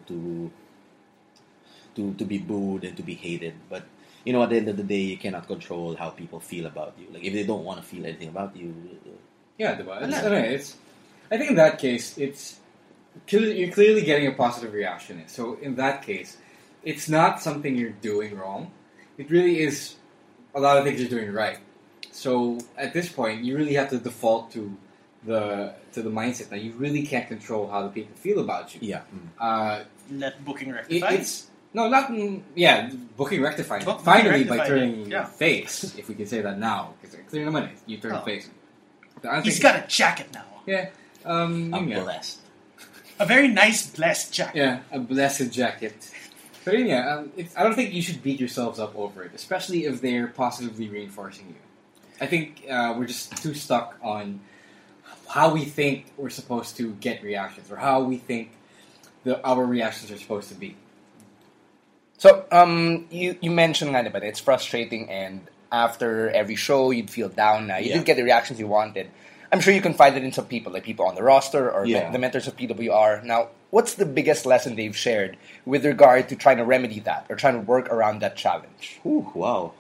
to be booed and to be hated. But at the end of the day, you cannot control how people feel about you. Like if they don't want to feel anything about you. Yeah, I think in that case, you're clearly getting a positive reaction. So in that case, it's not something you're doing wrong. It really is a lot of things you're doing right. So at this point, you really have to default to the mindset that you really can't control how the people feel about you. Yeah. Let booking rectify. Booking rectifying. Booking Finally, by rectifying, turning yeah. face, if we can say that now, because clearly money, you turn face. He's got a jacket now. Yeah. I'm blessed. A very nice blessed jacket. Yeah, a blessed jacket. But yeah, I don't think you should beat yourselves up over it, especially if they're positively reinforcing you. I think we're just too stuck on how we think we're supposed to get reactions, or how we think our reactions are supposed to be. So, you mentioned that, but it's frustrating, and after every show, you'd feel down. You didn't get the reactions you wanted. I'm sure you confided in some people, like people on the roster or the mentors of PWR. Now, what's the biggest lesson they've shared with regard to trying to remedy that or trying to work around that challenge? Ooh, wow.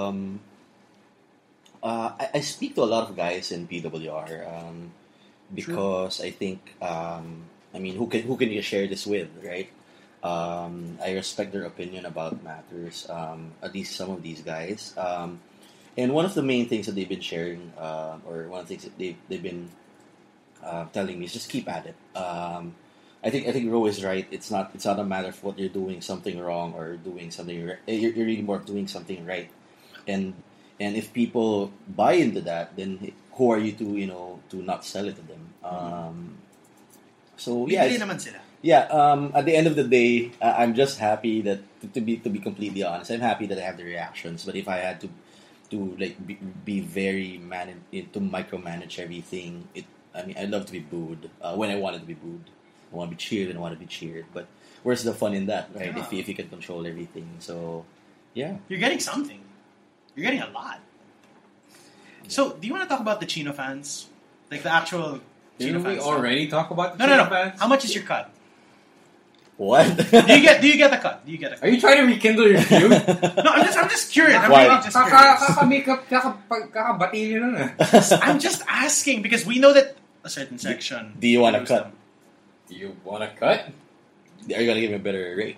I speak to a lot of guys in PWR because I think, who can you share this with, right? I respect their opinion about matters, at least some of these guys. And one of the main things that they've been sharing, or one of the things that they've been telling me is just keep at it. I think Ro is right. It's not a matter of what you're doing something wrong or doing something right. You're really more of doing something right. And if people buy into that, then who are you to not sell it to them? So yeah. At the end of the day, I'm just happy that to be completely honest, I'm happy that I have the reactions. But if I had to be very to micromanage everything, I'd love to be booed when I wanted to be booed. I want to be cheered and I want to be cheered. But where's the fun in that, right? Yeah. If you can control everything, so yeah, you're getting something. You're getting a lot. So, do you want to talk about the Chino fans, like the actual Chino Didn't we fans? already talk about the No. Chino fans? How much is your cut? what? Do you get the cut? Are you trying to rekindle your feud? No, I'm just curious. I'm Why? really just curious. Kakabati nyo na. I'm just asking because we know that a certain section. Do you want to lose cut? them. Do you want to cut? Are you gonna give me a better rate?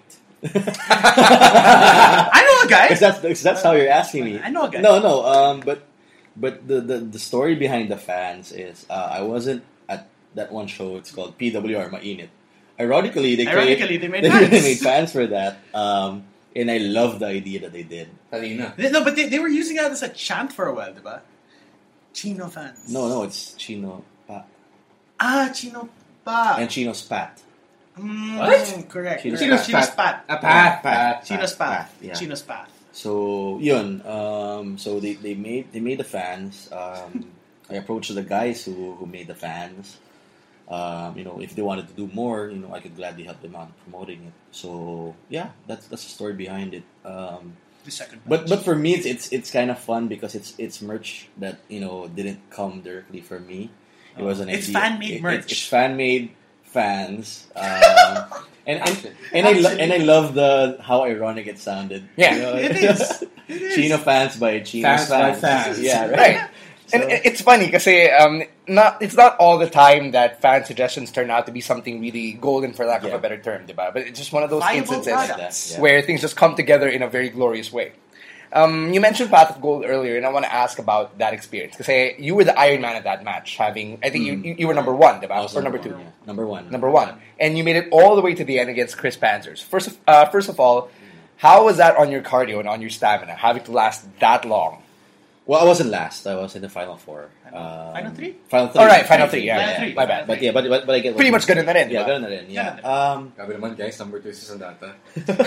I know a guy. Because that's how you're asking me. I know a guy. No. But the story behind the fans is I wasn't at that one show. It's called PWR Mainit. Ironically, they made fans. They made fans for that. And I love the idea that they did. No, but they were using that as a chant for a while, diba? Chino fans. No, it's Chino Pa. Chino Pa. And Chino Spat. What? Correct. Chino Chino's Spat. Pat. A path. Chino's Pat. Yeah. Chino's Pat. So yun. So they made the fans. I approached the guys who made the fans. If they wanted to do more, I could gladly help them out promoting it. So yeah, that's the story behind it. The second. But for me, it's kind of fun because it's merch that didn't come directly from me. It was an It's idea. fan made merch. It's fan made fans. And I love how ironic it sounded. Yeah. It is. Chino fans by Chino Fans by fans. Yeah, right. Right. And it's funny because it's not all the time that fan suggestions turn out to be something really golden, for lack of a better term, diba? But it's just one of those Viable instances products. Yeah. where things just come together in a very glorious way. You mentioned Path of Gold earlier, and I want to ask about that experience because you were the Iron Man at that match. I think you were number one, diba? Or number two? Yeah. Number one. Number one, and you made it all the way to the end against Chris Panzers. First of all, how was that on your cardio and on your stamina, having to last that long? Well, I wasn't last. I was in the final four. Final three? Final three. All right, final three. Final Yeah, three. my bad. But I get Pretty much ganun na rin, di Yeah, ba? ganun na rin. Yeah. Grabe naman guys, number 2 si Sandata.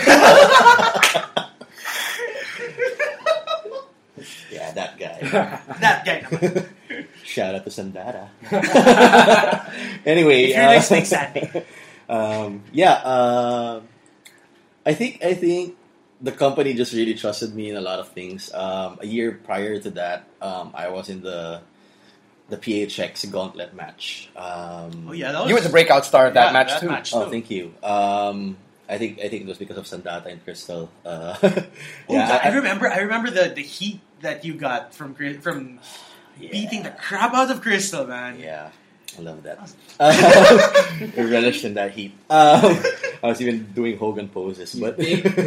Yeah, that guy. That guy naman. Shout out to Sandata. Anyway, If you're listening, Sandy. I think the company just really trusted me in a lot of things. A year prior to that, I was in the PHX Gauntlet match. Oh yeah, that was, You were the breakout star of that yeah, match too. Oh, thank you. I think it was because of Sandata and Crystal. I remember the heat that you got from beating the crap out of Crystal, man. Yeah, I love that. I relished in that heat. I was even doing Hogan poses, but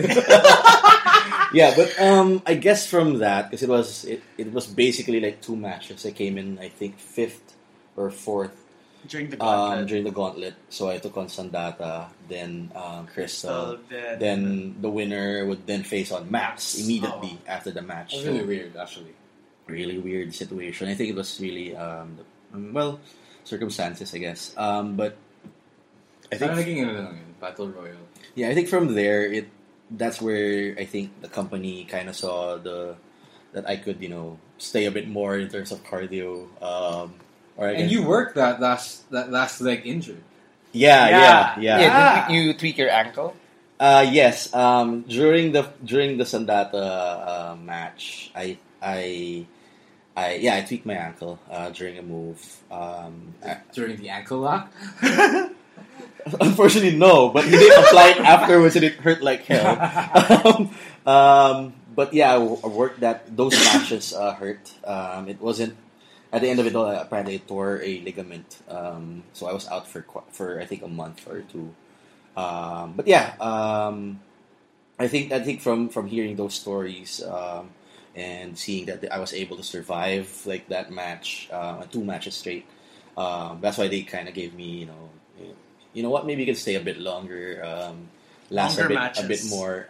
yeah, but I guess from that, because it was basically like 2 matches. I came in, I think, 5th or 4th During the gauntlet. So I took on Sandata, then Crystal, then then the winner would then face on Max immediately after the match. That was really weird, actually. Really weird situation. I think it was really circumstances, I guess. But I think Battle Royal. yeah, I think from there that's where I think the company kind of saw that I could stay a bit more in terms of cardio. And you worked that last leg injured. Yeah. Yeah, did you tweak your ankle? Yes. During the Sandata match, I tweaked my ankle during a move. During the ankle lock? Unfortunately, no. But he did apply it afterwards, and it hurt like hell. But yeah, I worked those matches hurt. It wasn't. At the end of it all, apparently I tore a ligament. So I was out for I think a month or 2. But yeah, I think from hearing those stories and seeing that I was able to survive like that match, 2 matches straight, that's why they kind of gave me, you know what, maybe you can stay a bit longer, last Longer a bit more.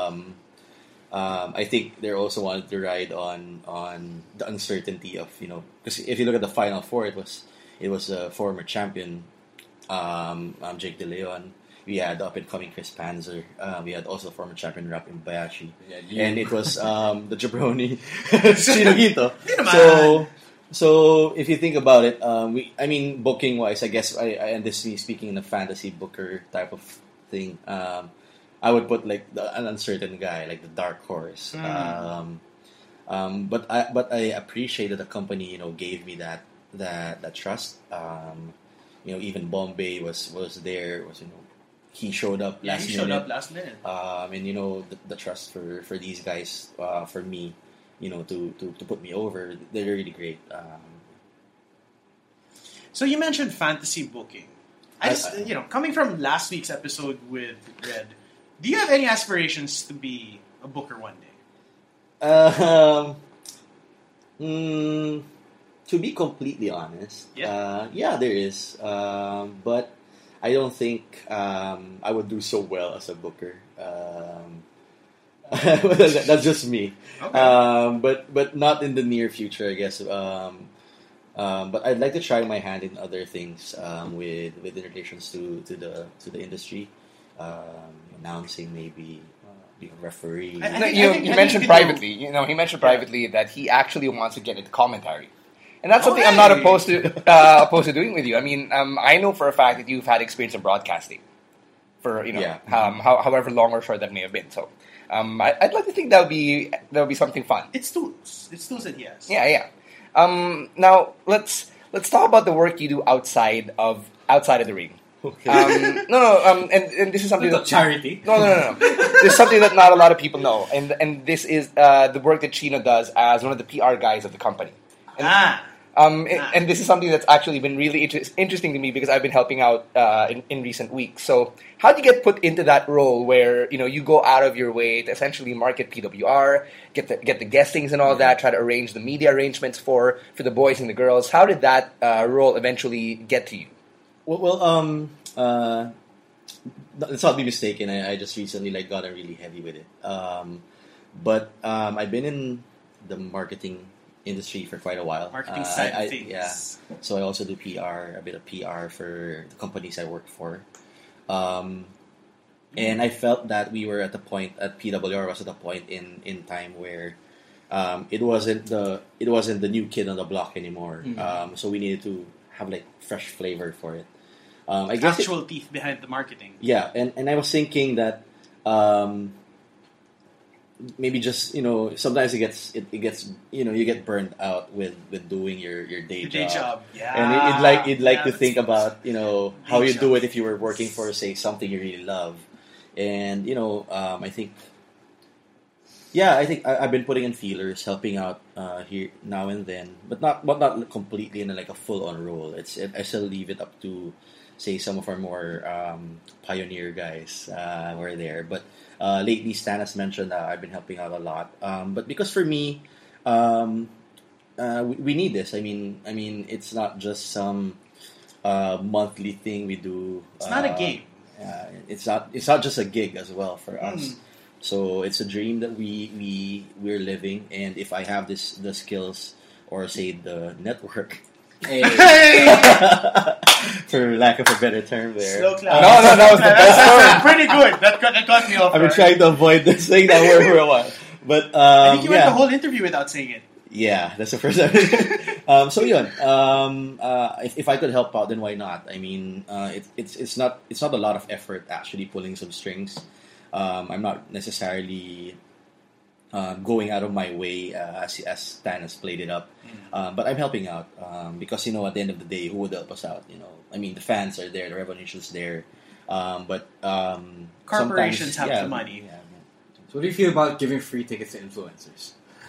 I think they also wanted to ride on the uncertainty of because if you look at the final 4, it was a former champion, Jake De Leon. We had the up and coming Chris Panzer. We had also former champion Rap Imbayashi, and it was the jabroni Chino Ginto. So if you think about it, booking wise, I guess and this is speaking in a fantasy booker type of thing. I would put like an uncertain guy, like the dark horse. But I appreciate that the company gave me that trust. Even Bombay was there. He showed up last minute. He showed up last minute. And the trust for these guys, for me, to put me over, they're really great. So you mentioned fantasy booking. Coming from last week's episode with Red, do you have any aspirations to be a booker one day? To be completely honest, yeah, there is. But I don't think I would do so well as a booker. That's just me. Okay. But not in the near future, I guess. But I'd like to try my hand in other things with in relations to the industry, announcing maybe. Being a referee. You mentioned privately. He mentioned privately that he actually wants to get into commentary, and that's something I'm not opposed to doing with you. I mean, I know for a fact that you've had experience in broadcasting for however long or short that may have been. So, I'd like to think that would be something fun. It's tools that he has. Yeah. Now let's talk about the work you do outside of the ring. Okay. And this is something that charity. No. This is something that not a lot of people know, and this is the work that Chino does as one of the PR guys of the company. And this is something that's actually been really interesting to me because I've been helping out in recent weeks. So, how do you get put into that role where you go out of your way to essentially market PWR, get the guestings and all that, try to arrange the media arrangements for the boys and the girls? How did that role eventually get to you? Well, let's not be mistaken. I just recently gotten really heavy with it. But I've been in the marketing industry for quite a while. Marketing side of things. Yeah. So I also do PR, a bit of PR for the companies I work for. And I felt that we were at the point at PWR was at a point in time where it wasn't the new kid on the block anymore. So we needed to have like fresh flavor for it. I guess Actual teeth behind the marketing. yeah, and I was thinking that maybe just sometimes it gets you get burned out with doing your day Your day job. Yeah. and you'd like to that's- think about how you job. do it if you were working for say something you really love, and I think I've been putting in feelers, helping out here now and then, but not completely in like a full on role. I still leave it up to say some of our more pioneer guys who are there, but. Lately, Stan has mentioned that I've been helping out a lot. But because for me, we need this. I mean, it's not just some monthly thing we do. It's not a game. It's not just a gig as well for us. So it's a dream that we're living. And if I have the skills or say the network. For lack of a better term there. Slow clap. No, that was the best That's pretty good. That got me off. I've been guard. trying to avoid saying that word for a while. But I think you went the whole interview without saying it. Yeah, that's the first time. So yun, if I could help out, then why not? I mean, it's not a lot of effort actually pulling some strings. I'm not necessarily going out of my way as Stan has played it up, but I'm helping out because at the end of the day, who would help us out? I mean, the fans are there, the revenue's there, but Corporations have sometimes, the money. Yeah. So what do you feel about giving free tickets to influencers?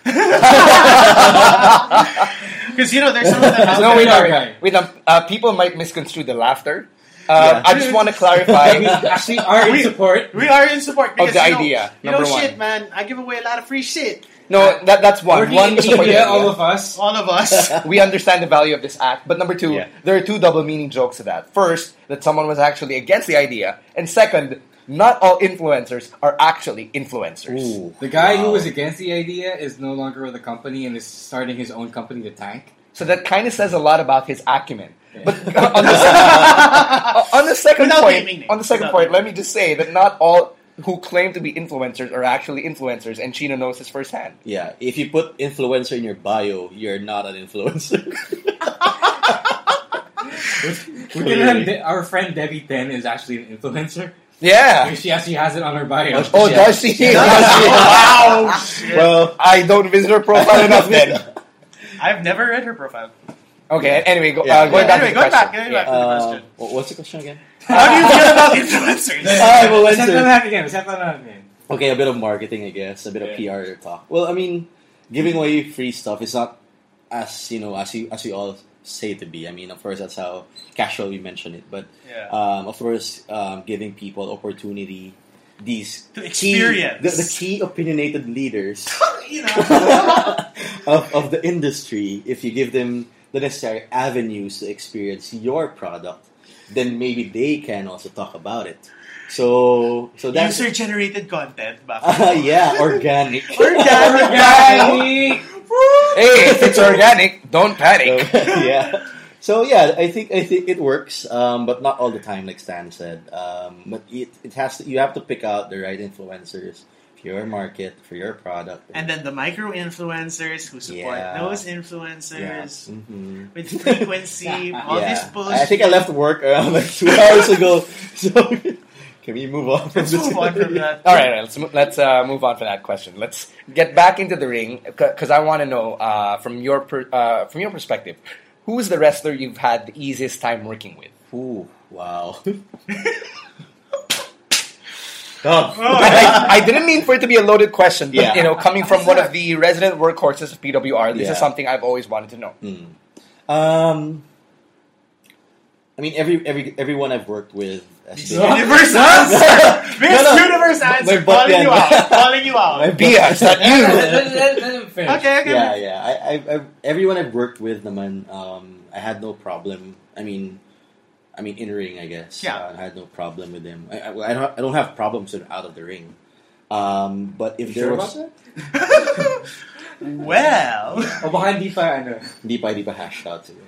Because there's some of them out No, there. wait, people might misconstrue the laughter. Yeah. I just want to clarify. We actually are in support. We are in support because the idea, number one. shit, man. I give away a lot of free shit. No, that's one. We're One, the support the media, idea. all of us. All of us. We understand the value of this act. But number two, Yeah. there are two double meaning jokes to that. First, that someone was actually against the idea. And second, not all influencers are actually influencers. Ooh, The guy who wow. was against the idea is no longer with the company and is starting his own company, The Tank. So that kind of says a lot about his acumen. Yeah. But on the second Without point, naming names. on the second Without point, naming let me just say that not all who claim to be influencers are actually influencers, and Chino knows this firsthand. Yeah, if you put influencer in your bio, you're not an influencer. Our friend Debbie Ten is actually an influencer. Yeah. She actually has it on her bio. Oh, does she? Wow. Well, I don't visit her profile enough then. I've never read her profile. Okay, anyway, going Yeah. back to Anyway, the going back. question. Going back to the question. what's the question again? How do you feel about influencers? Let's have that again. Okay, a bit of marketing, I guess, a bit of PR talk. Well, I mean, giving away free stuff is not as as we all say it to be. I mean, of course, that's how casual we mention it, but Yeah. of course, giving people opportunity. These To key, experience. the key opinionated leaders You know. of the industry, if you give them the necessary avenues to experience your product, then maybe they can also talk about it. So that's User-generated content. yeah, organic. Organic. Hey, if it's organic, don't panic. Yeah. So yeah, I think it works, but not all the time, like Stan said. But it has to, you have to pick out the right influencers for your market, for your product. And then the micro-influencers who support Yeah. those influencers Mhm. with frequency, all Yeah. this bullshit. I think I left work around like 2 hours ago. So can we move on? Let's move on from that. All right, let's move on from that question. Let's get back into the ring because I want to know from your perspective, who is the wrestler you've had the easiest time working with? Ooh, wow. I didn't mean for it to be a loaded question, but Yeah. coming from one of the resident workhorses of PWR, this is Yeah. something I've always wanted to know. I mean, everyone I've worked with has been Universe answer! Miss No. Universe answer! My butt Calling you yan. out! Calling you out! Bia, is that you? Let him finish. Okay. Yeah. Everyone I've worked with, naman, I had no problem. I mean, in ring, I guess. Yeah. I had no problem with them. I don't have problems with out of the ring. But if You there sure was, about that? Well, O baka hindi pa, Hindi pa hashed out siguro.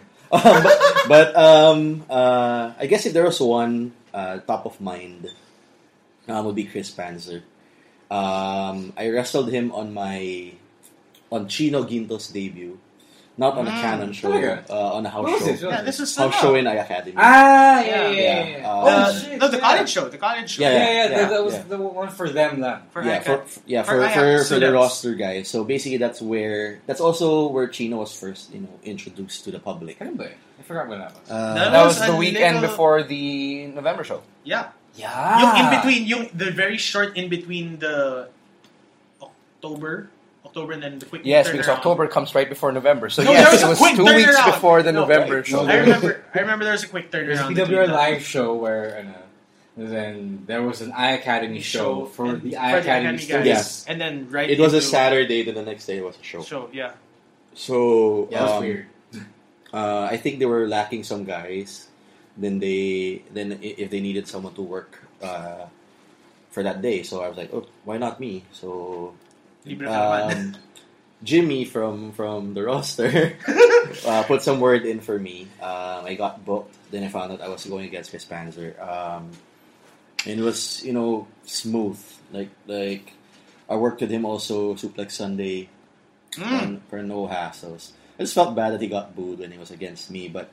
I guess if there was one top of mind, would be Chris Panzer. I wrestled him on Chino Ginto's debut, not on a Canon show, on a house show. yeah, this was House show in Academy. Yeah. the college show. The college show. That was the one for them then. For the roster guys. So basically, that's also where Chino was first, introduced to the public. I forgot when that was. That was the weekend before the November show. Yeah. Yeah. Yung in between, the very short in between the October and then the quick Yes, turnaround. because October comes right before November. So No, there yes, was a it was quick 2 weeks turnaround. before the No, November show. I remember there was a quick There's a turnaround. PWR live show where then there was an iAcademy show for the iAcademy guys. students. Yes. And then right It was a into Saturday, then the next day it was a show. yeah. So Yeah, that's weird. I think they were lacking some guys. Then if they needed someone to work for that day, so I was like, oh, why not me? So Libre ka naman. Jimmy from the roster put some word in for me. I got booked. Then I found out I was going against Chris Panzer. And it was smooth. Like I worked with him also Suplex Sunday for no hassles. I just felt bad that he got booed when he was against me, but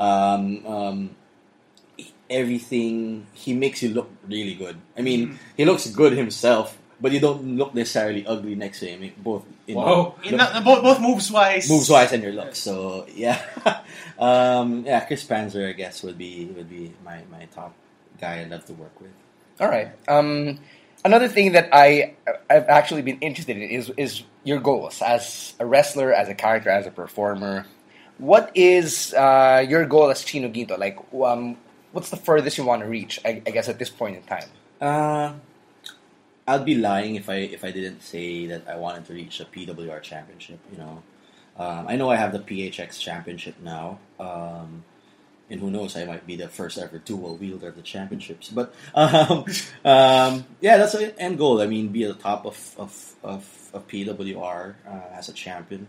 everything, he makes you look really good. I mean, he looks good himself, but you don't look necessarily ugly next to him. Both Both moves wise. and your looks. So yeah, Chris Panzer I guess would be my top guy I'd love to work with. All right. Another thing that I've actually been interested in is your goals as a wrestler, as a character, as a performer. What is your goal as Chino Ginto? Like, what's the furthest you want to reach? I guess at this point in time. I'd be lying if I didn't say that I wanted to reach a PWR championship. I know I have the PHX championship now. And who knows, I might be the first ever dual wielder of the championships. But that's the end goal. I mean, be at the top of PWR as a champion.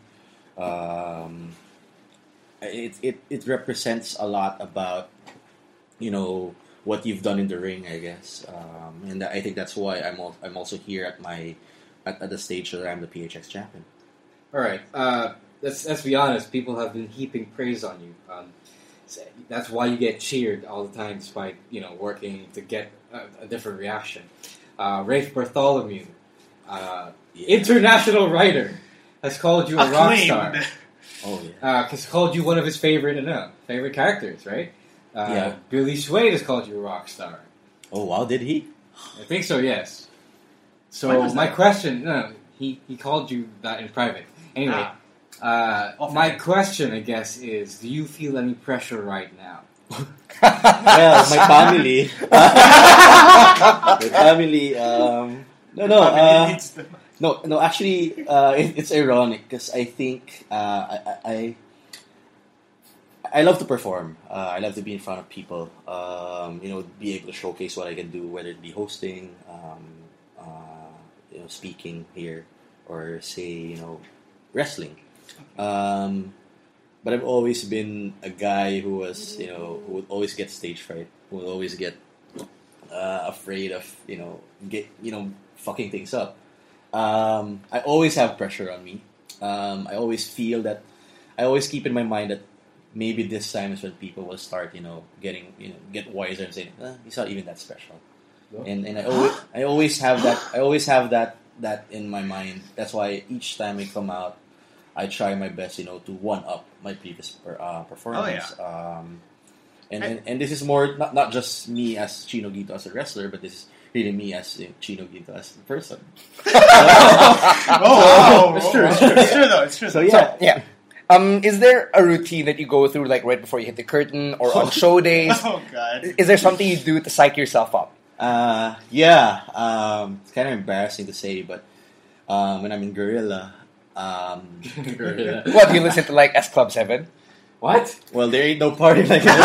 It represents a lot about what you've done in the ring, I guess, and I think that's why I'm also here at the stage that I'm the PHX champion. All right, let's be honest. People have been heaping praise on you. That's why you get cheered all the time, despite working to get a different reaction. Rafe Bartholomew, international writer, has called you a rock star. Oh yeah, has called you one of his favorite characters, right? Billy Swade has called you a rock star. Oh wow, did he? I think so. Yes. So my question, he called you that in private. Anyway. My question, I guess, is: do you feel any pressure right now? Well, my family. No. Actually, it's ironic because I think I love to perform. I love to be in front of people. Be able to showcase what I can do, whether it be hosting, speaking here, or say wrestling. But I've always been a guy who was, who would always get stage fright, who would always get afraid of, fucking things up. I always have pressure on me. I always feel that, I always keep in my mind that maybe this time is when people will start, get wiser and say, he's not even that special. And I always have that in my mind. That's why each time I come out, I try my best, to one up my previous performance. Oh, yeah. And this is more not just me as Chino Ginto as a wrestler, but this is really me as Chino Ginto as a person. It's true. It's true. So yeah. Is there a routine that you go through, like right before you hit the curtain or on show days? Oh God! Is there something you do to psych yourself up? It's kind of embarrassing to say, but when I'm in Guerrilla. What, do you listen to like S Club 7? What? Well, there ain't no party like it.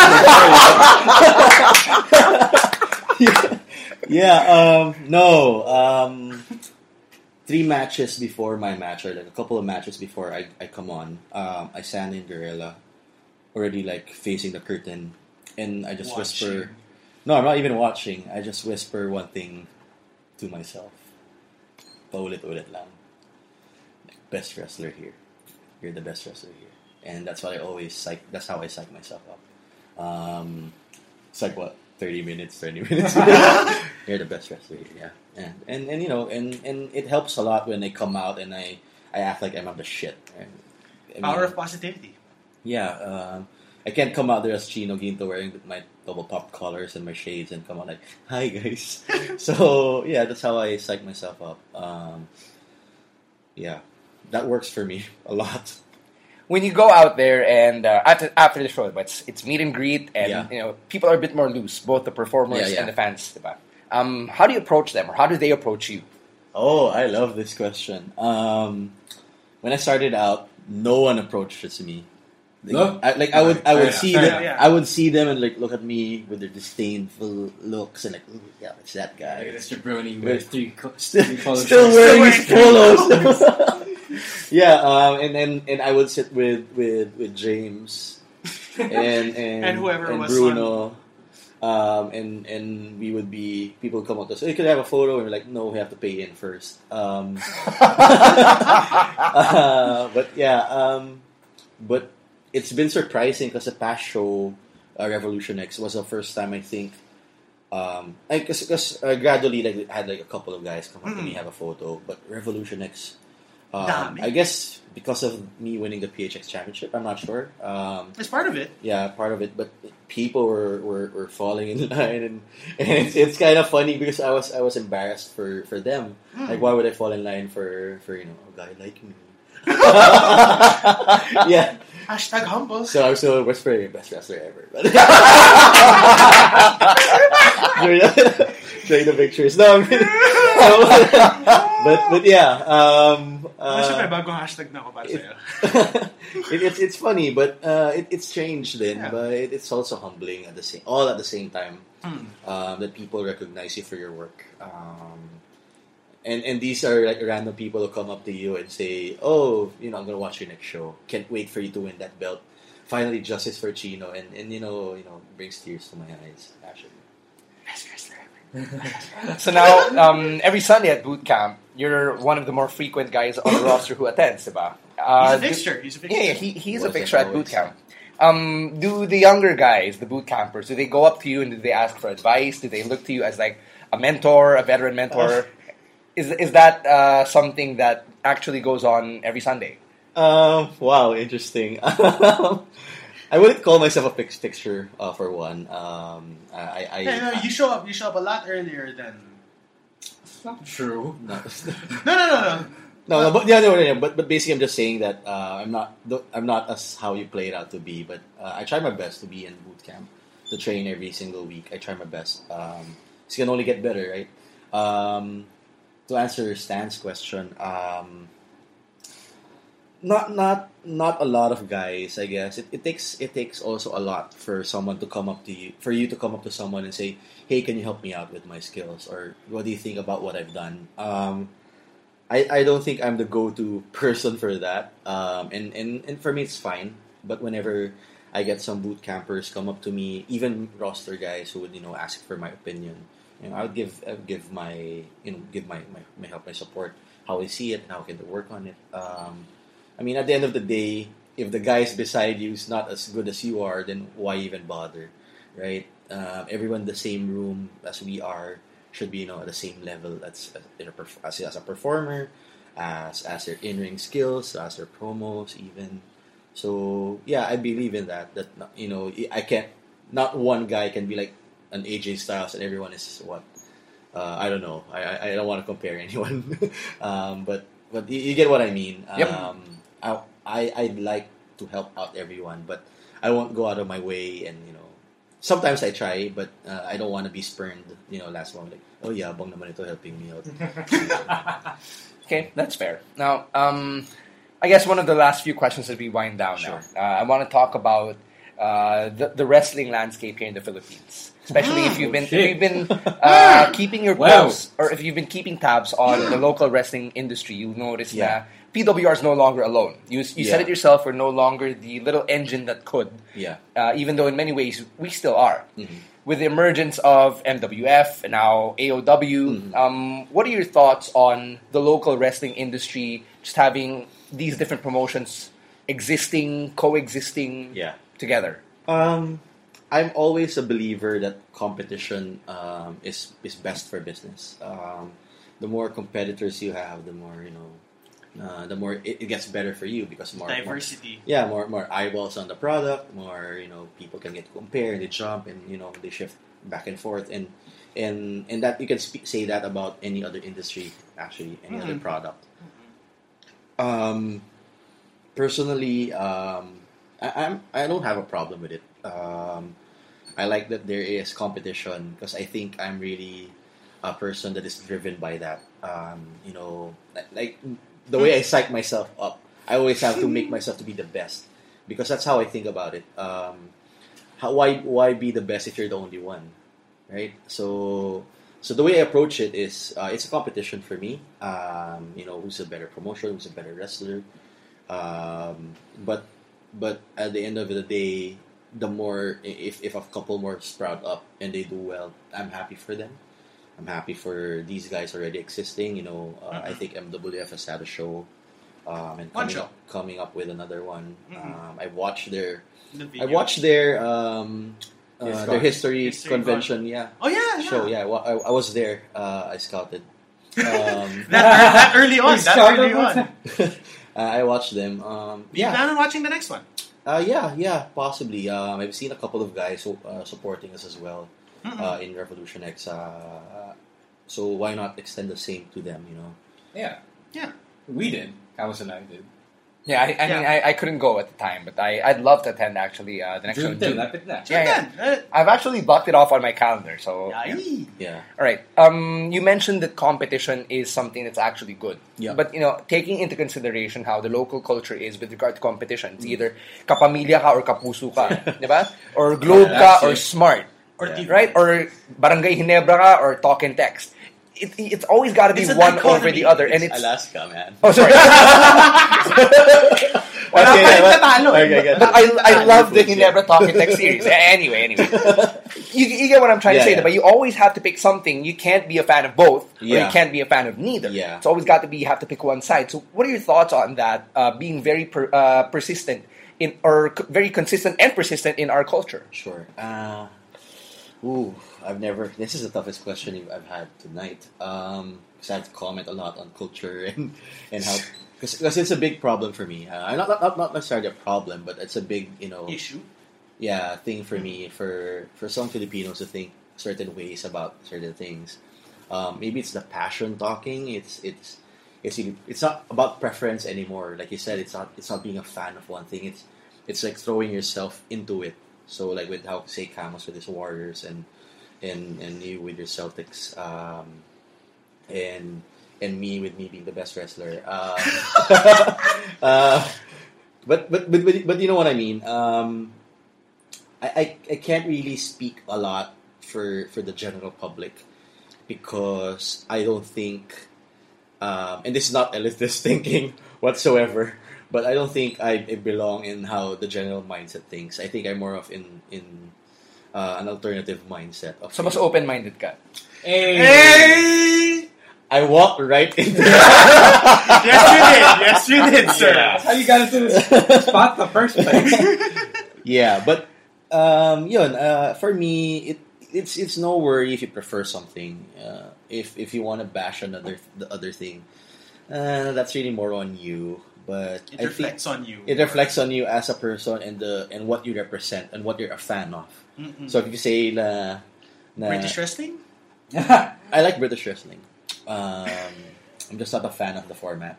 3 matches before my match, or like a couple of matches before I come on, I stand in Guerrilla, already like facing the curtain, and I just whisper. No, I'm not even watching. I just whisper one thing to myself. Paulit-ulit lang. Like, best wrestler here. You're the best wrestler here. And that's what I always psych. That's how I psych myself up. It's like what 30 minutes. You're the best wrestler here. Yeah. And you know, and it helps a lot when I come out and I act like I'm the shit. I mean, Power of positivity. Yeah. I can't come out there as Chino Ginto wearing my double pop collars and my shades and come out like, hi guys. So yeah, that's how I psych myself up. Yeah, that works for me a lot. When you go out there and after the show, but it's meet and greet, and you know, people are a bit more loose, both the performers and the fans. How do you approach them, or how do they approach you? Oh, I love this question. When I started out, no one approaches me. I would see them. I would see them and like look at me with their disdainful looks and like, yeah, it's that guy. It's jabroni with still wearing his polos. Yeah, and I would sit with James and whoever was Bruno. And we would be, people would come up to us, hey, could I have a photo? And we're like, no, we have to pay in first. But it's been surprising because the past show, Revolution X, was the first time I think, because gradually like I had like a couple of guys come up to me, have a photo, but Revolution X, I guess because of me winning the PHX championship, I'm not sure. It's part of it. Yeah, part of it. But people were falling in line, and it's kind of funny because I was embarrassed for them. Like, why would I fall in line for you know, a guy like me? Yeah. #humble. So I'm still whispering best wrestler ever. Showing the pictures. No, I'm kidding. But yeah. Siyempre, bagong hashtag na ako para sa'yo. It's funny, but it's changed then. Yeah. But it's also humbling at the same time. That people recognize you for your work. And these are like random people who come up to you and say, oh, you know, I'm gonna watch your next show. Can't wait for you to win that belt. Finally, justice for Chino, and you know, brings tears to my eyes. Actually, best wrestler ever. So now, every Sunday at boot camp, you're one of the more frequent guys on the roster who attends, diba? He's a fixture. Yeah, he's a fixture at boot camp. Do the younger guys, the boot campers, do they go up to you and do they ask for advice? Do they look to you as like a mentor, a veteran mentor? Is that something that actually goes on every Sunday? Wow, interesting. I wouldn't call myself a fixture for one. You show up a lot earlier than. It's not true. No. But basically, I'm just saying that I'm not as how you play it out to be. But I try my best to be in boot camp, to train every single week. I try my best. It can only get better, right? To answer Stan's question, not a lot of guys, I guess. It takes also a lot for someone to come up to you, for you to come up to someone and say, hey, can you help me out with my skills, or what do you think about what I've done? I don't think I'm the go-to person for that, and for me it's fine. But whenever I get some boot campers come up to me, even roster guys who would ask for my opinion, I would give my help, my support, how I see it, and how can I work on it. I mean, at the end of the day, if the guys beside you is not as good as you are, then why even bother, right? Everyone in the same room as we are should be at the same level as a performer, as their in-ring skills, as their promos, even. So yeah, I believe in that. That I can't. Not one guy can be like an AJ Styles and everyone is what. I don't know. I don't want to compare anyone, but you get what I mean. Yep. I'd like to help out everyone, but I won't go out of my way. And sometimes I try, but I don't want to be spurned. Last moment, like, oh yeah, bang naman ito helping me out. Okay, that's fair. Now, I guess one of the last few questions as we wind down Sure. now. I want to talk about the wrestling landscape here in the Philippines. Especially if you've been keeping your Wow. pulse, or if you've been keeping tabs on the local wrestling industry, you notice that PWR is no longer alone. You said it yourself. We're no longer the little engine that could. Yeah. Even though in many ways we still are. With the emergence of MWF and now AOW, what are your thoughts on the local wrestling industry just having these different promotions coexisting together? I'm always a believer that competition is best for business. The more competitors you have, the more the more it gets better for you because more Diversity. More eyeballs on the product, more people can get to compare and they jump and they shift back and forth and that you can say that about any other industry actually, any other product. Personally, I don't have a problem with it. I like that there is competition because I think I'm really a person that is driven by that. Like the way I psych myself up, I always have to make myself to be the best because that's how I think about it. Why be the best if you're the only one, right? So the way I approach it is it's a competition for me. Who's a better promoter, who's a better wrestler. But at the end of the day, the more if a couple more sprout up and they do well, I'm happy for them. I'm happy for these guys already existing. I think MWF has had a show, and coming up with another one. I watched their history convention. Yeah. Oh yeah. Show. Yeah. I was there. I scouted. That early on. I watched them. You plan on watching the next one? Yeah, possibly. I've seen a couple of guys supporting us as well in Revolution X. So why not extend the same to them? Yeah. Yeah. We did. Alice and I did. Yeah, I mean, I couldn't go at the time, but I'd love to attend actually the next one. June 10th. Yeah. I've actually blocked it off on my calendar. So yeah. All right. You mentioned that competition is something that's actually good. Yeah. But taking into consideration how the local culture is with regard to competition, it's either kapamilya ka or kapuso ka, diba? Or globe ka or smart, right? Or barangay Hinebra ka or talk and text. It's always got to be one over the other, and it's Alaska, man. Oh, sorry. But I love the Ginebra Talk and Text series. Anyway. You get what I'm trying to say, but you always have to pick something. You can't be a fan of both, or you can't be a fan of neither. Yeah. It's always got to be, you have to pick one side. So what are your thoughts on that, being very persistent, very consistent and persistent in our culture? Sure. This is the toughest question I've had tonight. Because I have to comment a lot on culture and how, because it's a big problem for me. Not necessarily a problem, but it's a big issue. Yeah, thing for me for some Filipinos to think certain ways about certain things. Maybe it's the passion talking. It's not about preference anymore. Like you said, it's not being a fan of one thing. It's like throwing yourself into it. So like with how say Camus with his Warriors and you with your Celtics, and me with me being the best wrestler. But you know what I mean. I can't really speak a lot for the general public because I don't think, and this is not elitist thinking whatsoever. But I don't think I belong in how the general mindset thinks. I think I'm more of in an alternative mindset. So mas open-minded ka? Hey! I walked right into Yes, you did, sir. That's how you got into this spot in the first place. Yeah, but for me, it's no worry if you prefer something. If you want to bash the other thing, that's really more on you. But it reflects on you. It reflects on you as a person and what you represent and what you're a fan of. Mm-mm. So if you say British wrestling, I like British wrestling. I'm just not a fan of the format.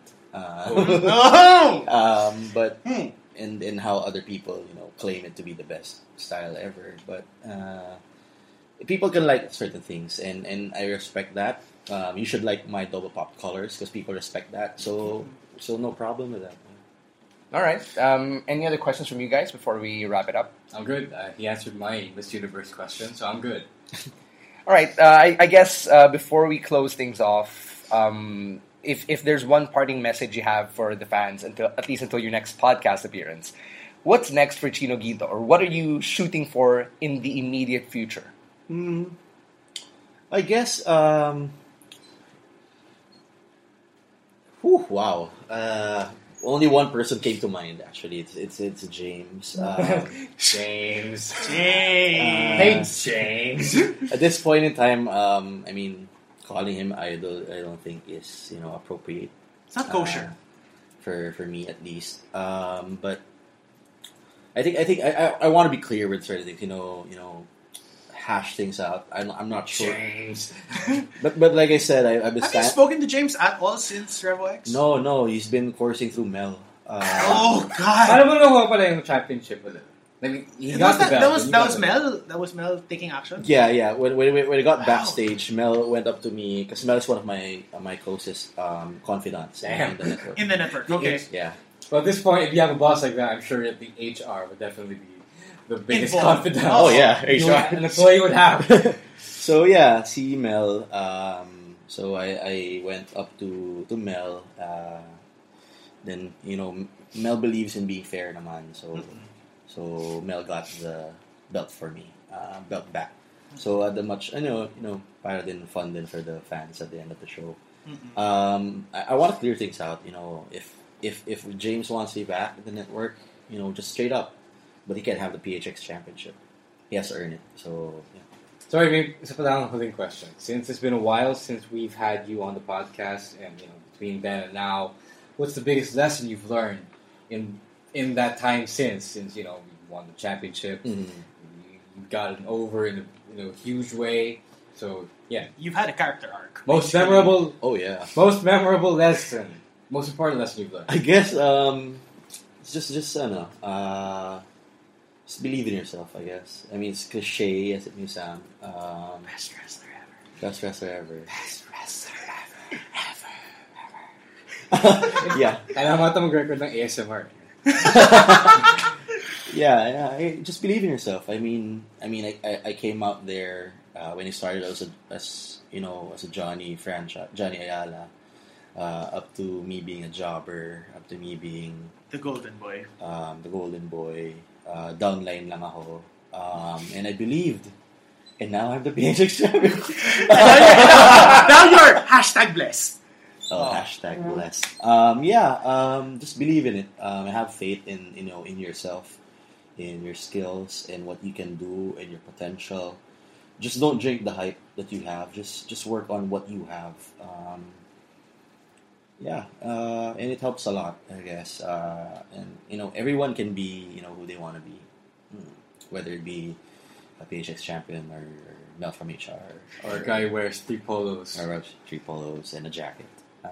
But in how other people claim it to be the best style ever. But people can like certain things, and I respect that. You should like my double pop colors because people respect that. So no problem with that. All right. Any other questions from you guys before we wrap it up? I'm good. He answered my Miss Universe question, so I'm good. All right. I guess before we close things off, if there's one parting message you have for the fans at least until your next podcast appearance, what's next for Chino Ginto, or what are you shooting for in the immediate future? I guess. Wow. Only one person came to mind. Actually, it's James. James. James. James. At this point in time, I mean, calling him idol, I don't think is appropriate. It's not kosher. For me at least. But I think I want to be clear with certain things. Hash things out. I'm not sure. James. But like I said, I've been. Have you spoken to James at all since Revo X? No. He's been coursing through Mel. Oh God! Alam mo nakuha pala yung championship ulit. Like, he got the belt. That was Mel. That was Mel taking action. Yeah. When I got backstage, Mel went up to me because Mel is one of my closest confidants in the network. In the network, okay. Yeah. Well, at this point, if you have a boss like that, I'm sure the HR would definitely be the biggest Involved. confidant. Oh yeah, HR. An employee would have. So yeah, see Mel. So I went up to Mel. Then Mel believes in being fair, naman. So Mel got the belt for me, belt back. So at the much para din fun din for the fans at the end of the show. I want to clear things out. If James wants to be back at the network, just straight up. But he can't have the PHX championship. He has to earn it. So, yeah. Sorry, maybe isa pa lang huling question. Since it's been a while since we've had you on the podcast, and between then and now, what's the biggest lesson you've learned in that time since you won the championship, you got it over in a huge way. So yeah, You've had a character arc. most memorable. Oh yeah. Most memorable lesson. Most important lesson you've learned. I guess it's just just believe in yourself. I guess. I mean, it's cliche as it may sound. Best wrestler ever. Best wrestler ever. Best wrestler ever. Yeah. Kailangan mo ito mag-record ng ASMR. Yeah. Just believe in yourself. I mean, I came out there when he started as a Johnny Ayala, up to me being a jobber, up to me being The Golden Boy. the Golden Boy. Downline lang ako, and I believed, and now I'm the PHX champion. Now you're #blessed. Hashtag blessed. Just believe in it. Have faith in yourself, in your skills, and what you can do, and your potential. Just don't drink the hype that you have. Just work on what you have. And it helps a lot, I guess. And everyone can be who they want to be, whether it be a PHX champion or Mel from HR, Or a guy who wears 3 polos. or 3 polos and a jacket.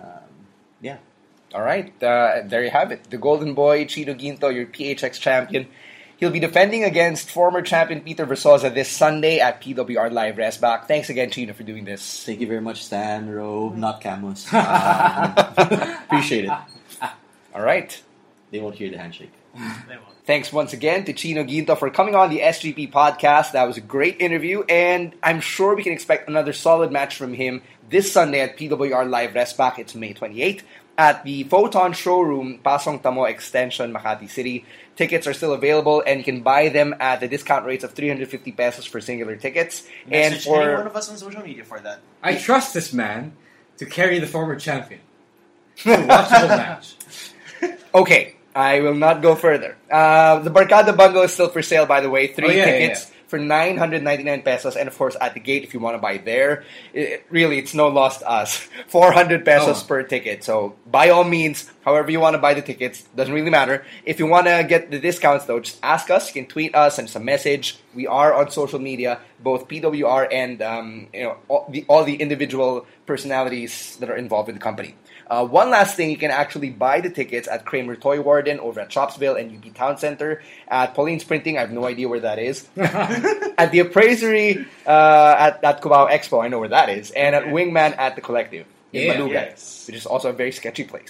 All right, there you have it. The Golden Boy, Chino Ginto, your PHX champion. He'll be defending against former champion Peter Versosa this Sunday at PWR Live Resback. Thanks again, Chino, for doing this. Thank you very much, Stan, Ro, not Camus. Appreciate it. All right. They won't hear the handshake. They won't. Thanks once again to Chino Ginto for coming on the SGP podcast. That was a great interview, and I'm sure we can expect another solid match from him this Sunday at PWR Live Resback. It's May 28th at the Photon Showroom, Pasong Tamo Extension, Makati City. Tickets are still available, and you can buy them at the discount rates of 350 pesos for singular tickets. Message any one of us on social media for that. I trust this man to carry the former champion. To watch the whole match. Okay, I will not go further. The Barkada bundle is still for sale, by the way. 3 tickets for 999 pesos. And of course, at the gate, if you want to buy there, it's no loss to us. 400 pesos per ticket. So, by all means, however you want to buy the tickets, doesn't really matter. If you want to get the discounts, though, just ask us. You can tweet us, send us a message. We are on social media, both PWR and all the individual personalities that are involved in the company. One last thing, you can actually buy the tickets at Kramer Toy Warden over at Shopsville and UP Town Center. At Pauline's Printing, I have no idea where that is. At the Appraisery at Cubao Expo, I know where that is. And at Wingman at the Collective in Malugay, which is also a very sketchy place.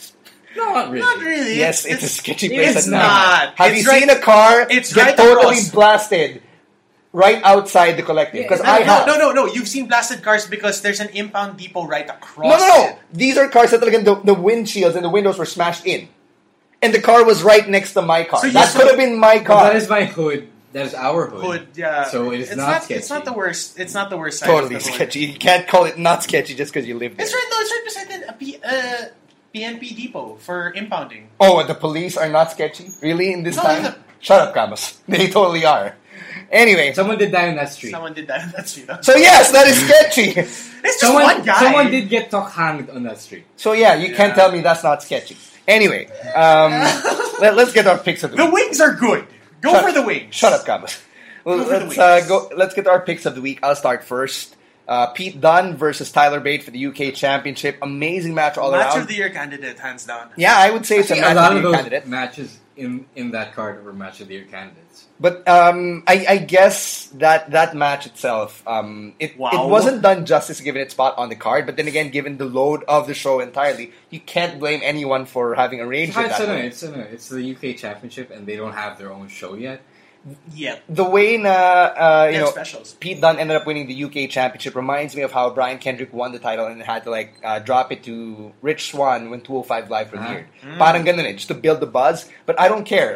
Not really. Not really. Yes, it's a sketchy place It's at night. not. Have It's you right- seen a car it's get right totally across. blasted right outside the collective? Because I have. No. You've seen blasted cars because there's an impound depot right across. No. These are cars that the windshields and the windows were smashed in. And the car was right next to my car. So you that saw- could have been my Well, car. that is my hood. That is our hood. Hood, yeah. So it is it's not sketchy. It's not the worst. It's not the worst side. Totally of the hood. sketchy. You can't call it not sketchy just because you live there. It's right beside a PNP depot for impounding. Oh, and the police are not sketchy? Really? In this No, time? no. Shut up, Camus. They totally are. Anyway. Someone did that in that street. Someone did that in that street. So yes, that is sketchy. It's just one guy. Someone did get hanged on that street. So yeah, you can't tell me that's not sketchy. Anyway, let's get our picks of the The week. wings are good. Go Shut- for the wings. Shut up, Camus. Well, Go for the let's wings. go. Let's get our picks of the week. I'll start first. Pete Dunne versus Tyler Bate for the UK Championship. Amazing match all Match around. of the year candidate, hands down. Yeah, I would say it's a A match lot of of the year those candidate. matches in that card were match of the year candidates. But I guess that match itself, it Wow. wasn't done justice given its spot on the card. But then again, given the load of the show entirely, you can't blame anyone for having arranged it that way. It's the UK Championship, and they don't have their own show yet. Yeah. The way They have specials. Pete Dunne ended up winning the UK Championship reminds me of how Brian Kendrick won the title and had to drop it to Rich Swann when 205 Live premiered. Parang ganun eh, just to build the buzz. But I don't care.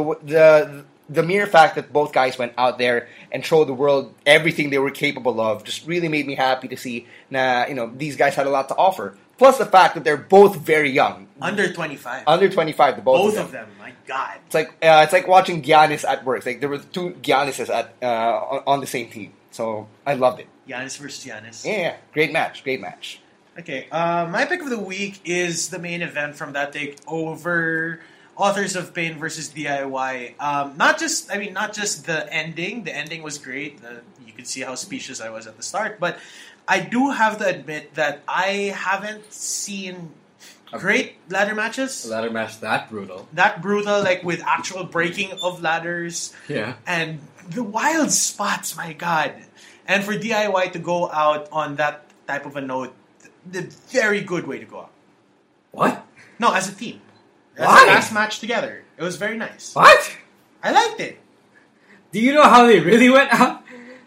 The mere fact that both guys went out there and showed the world everything they were capable of just really made me happy to see these guys had a lot to offer. Plus the fact that they're both very young. Under 25. Under 25, the both Both of them. My God. It's like watching Giannis at work. It's like there were two Giannises on the same team. So I loved it. Giannis versus Giannis. Yeah. Great match. Okay, my pick of the week is the main event from that takeover. Authors of Pain versus DIY. Not just the ending. The ending was great. You could see how speechless I was at the start. But I do have to admit that I haven't seen great ladder matches. A ladder match that brutal. That brutal, like with actual breaking of ladders. Yeah. And the wild spots, my God. And for DIY to go out on that type of a note, the very good way to go out. What? No, as a team. As Why? a last match together. It was very nice. What? I liked it. Do you know how they really went out?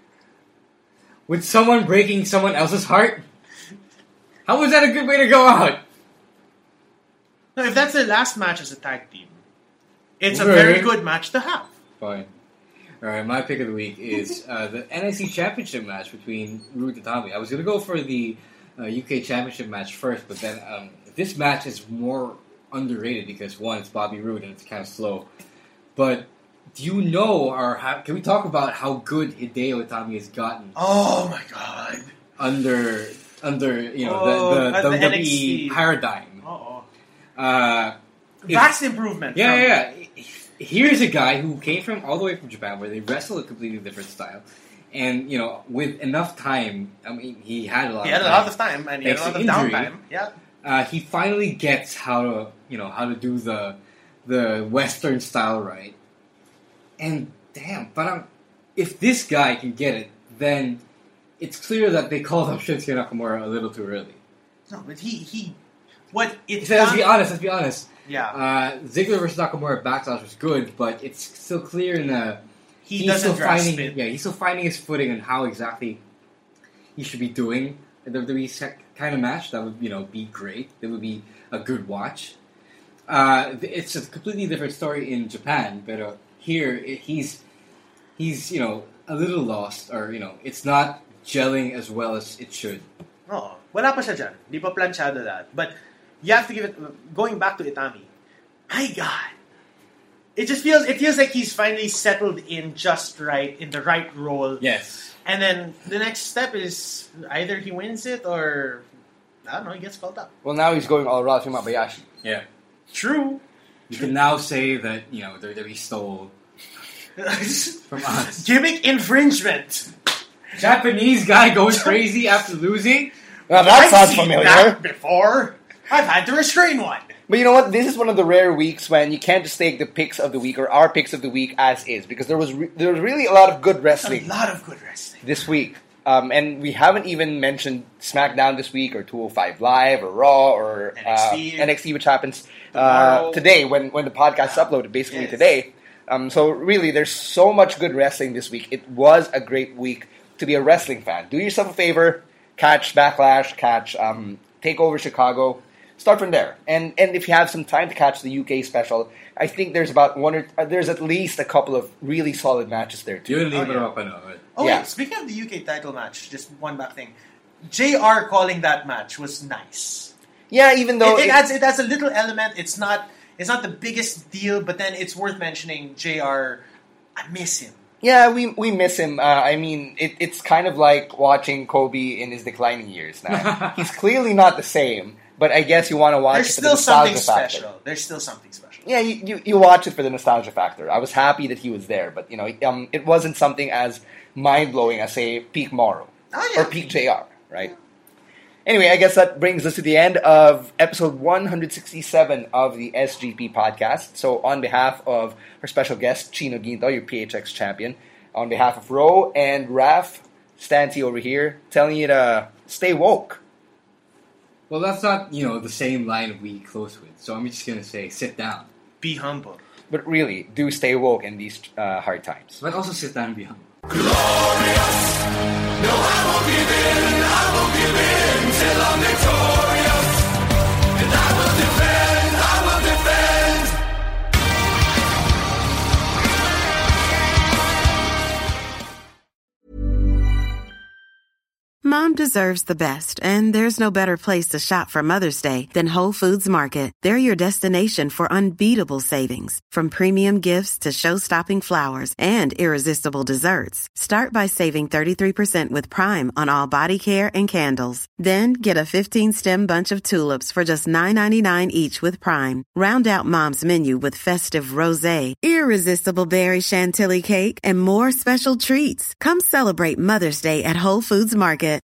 With someone breaking someone else's heart? How was that a good way to go out? No, if that's the last match as a tag team, it's a Okay. very good match to have. Fine. Alright, my pick of the week is the NXT Championship match between Rude and Tommy. I was going to go for the UK Championship match first, but then this match is more underrated because, one, it's Bobby Roode and it's kind of slow. But do you know, can we talk about how good Hideo Itami has gotten Oh my God. under the at the WWE NXT. paradigm? Uh-oh. It's- Vast improvement. from- Yeah. Here's a guy who came from all the way from Japan, where they wrestle a completely different style, and with enough time. I mean, he had a lot. He had a lot of time and he had a Thanks lot to of injury. downtime. Yeah. He finally gets how to do the Western style right. And damn, but if this guy can get it, then it's clear that they called up Shinsuke Nakamura a little too early. No, but he what it's So let's be done- honest. Yeah. Ziggler versus Nakamura Backlash was good, but it's still clear in the He doesn't grasp finding, it. Yeah, he's still finding his footing on how exactly he should be doing a WWE kind of match. That would be great. That would be a good watch. It's a completely different story in Japan, but here he's a little lost, or it's not gelling as well as it should. Oh, wala pa siya dyan. Di pa planchado that. But you have to give it, going back to Itami, my God. It feels like he's finally settled in just right, in the right role. Yes. And then the next step is either he wins it or, I don't know, he gets called up. Well, now he's going all Rafi Mabayashi. Yeah. True. You can now say that WWE stole from us. Gimmick infringement. Japanese guy going crazy after losing. Well, that I've sounds seen familiar. that before. I've had to restrain one. But you know what? This is one of the rare weeks when you can't just take the picks of the week or our picks of the week as is, because there was really a lot of good A wrestling lot of good wrestling. this week. And we haven't even mentioned SmackDown this week, or 205 Live, or Raw, or NXT, which happens today when the podcast is uploaded, basically today. So really, there's so much good wrestling this week. It was a great week to be a wrestling fan. Do yourself a favor, catch Backlash, catch TakeOver Chicago. Start from there, and if you have some time to catch the UK special, I think there's about there's at least a couple of really solid matches there too. Wait, speaking of the UK title match, just one back thing. JR calling that match was nice. Yeah, even though it adds a little element. It's not the biggest deal, but then it's worth mentioning. JR, I miss him. Yeah, we miss him. I mean, it's kind of like watching Kobe in his declining years now. He's clearly not the same. But I guess you want to watch it for the nostalgia factor. There's still something special. Yeah, you watch it for the nostalgia factor. I was happy that he was there, but it wasn't something as mind-blowing as, say, Peak Morrow or Peak JR, right? Anyway, I guess that brings us to the end of episode 167 of the SGP podcast. So on behalf of our special guest, Chino Ginto, your PHX champion, on behalf of Ro and Raph, Stanty over here, telling you to stay woke. Well, that's not, the same line we close with. So I'm just going to say, sit down. Be humble. But really, do stay woke in these hard times. But also sit down and be humble. Glorious! No, I won't give in till I'm victorious. And I will defend, Mom deserves the best, and there's no better place to shop for Mother's Day than Whole Foods Market. They're your destination for unbeatable savings, from premium gifts to show-stopping flowers and irresistible desserts. Start by saving 33% with Prime on all body care and candles. Then get a 15-stem bunch of tulips for just $9.99 each with Prime. Round out Mom's menu with festive rosé, irresistible berry chantilly cake, and more special treats. Come celebrate Mother's Day at Whole Foods Market.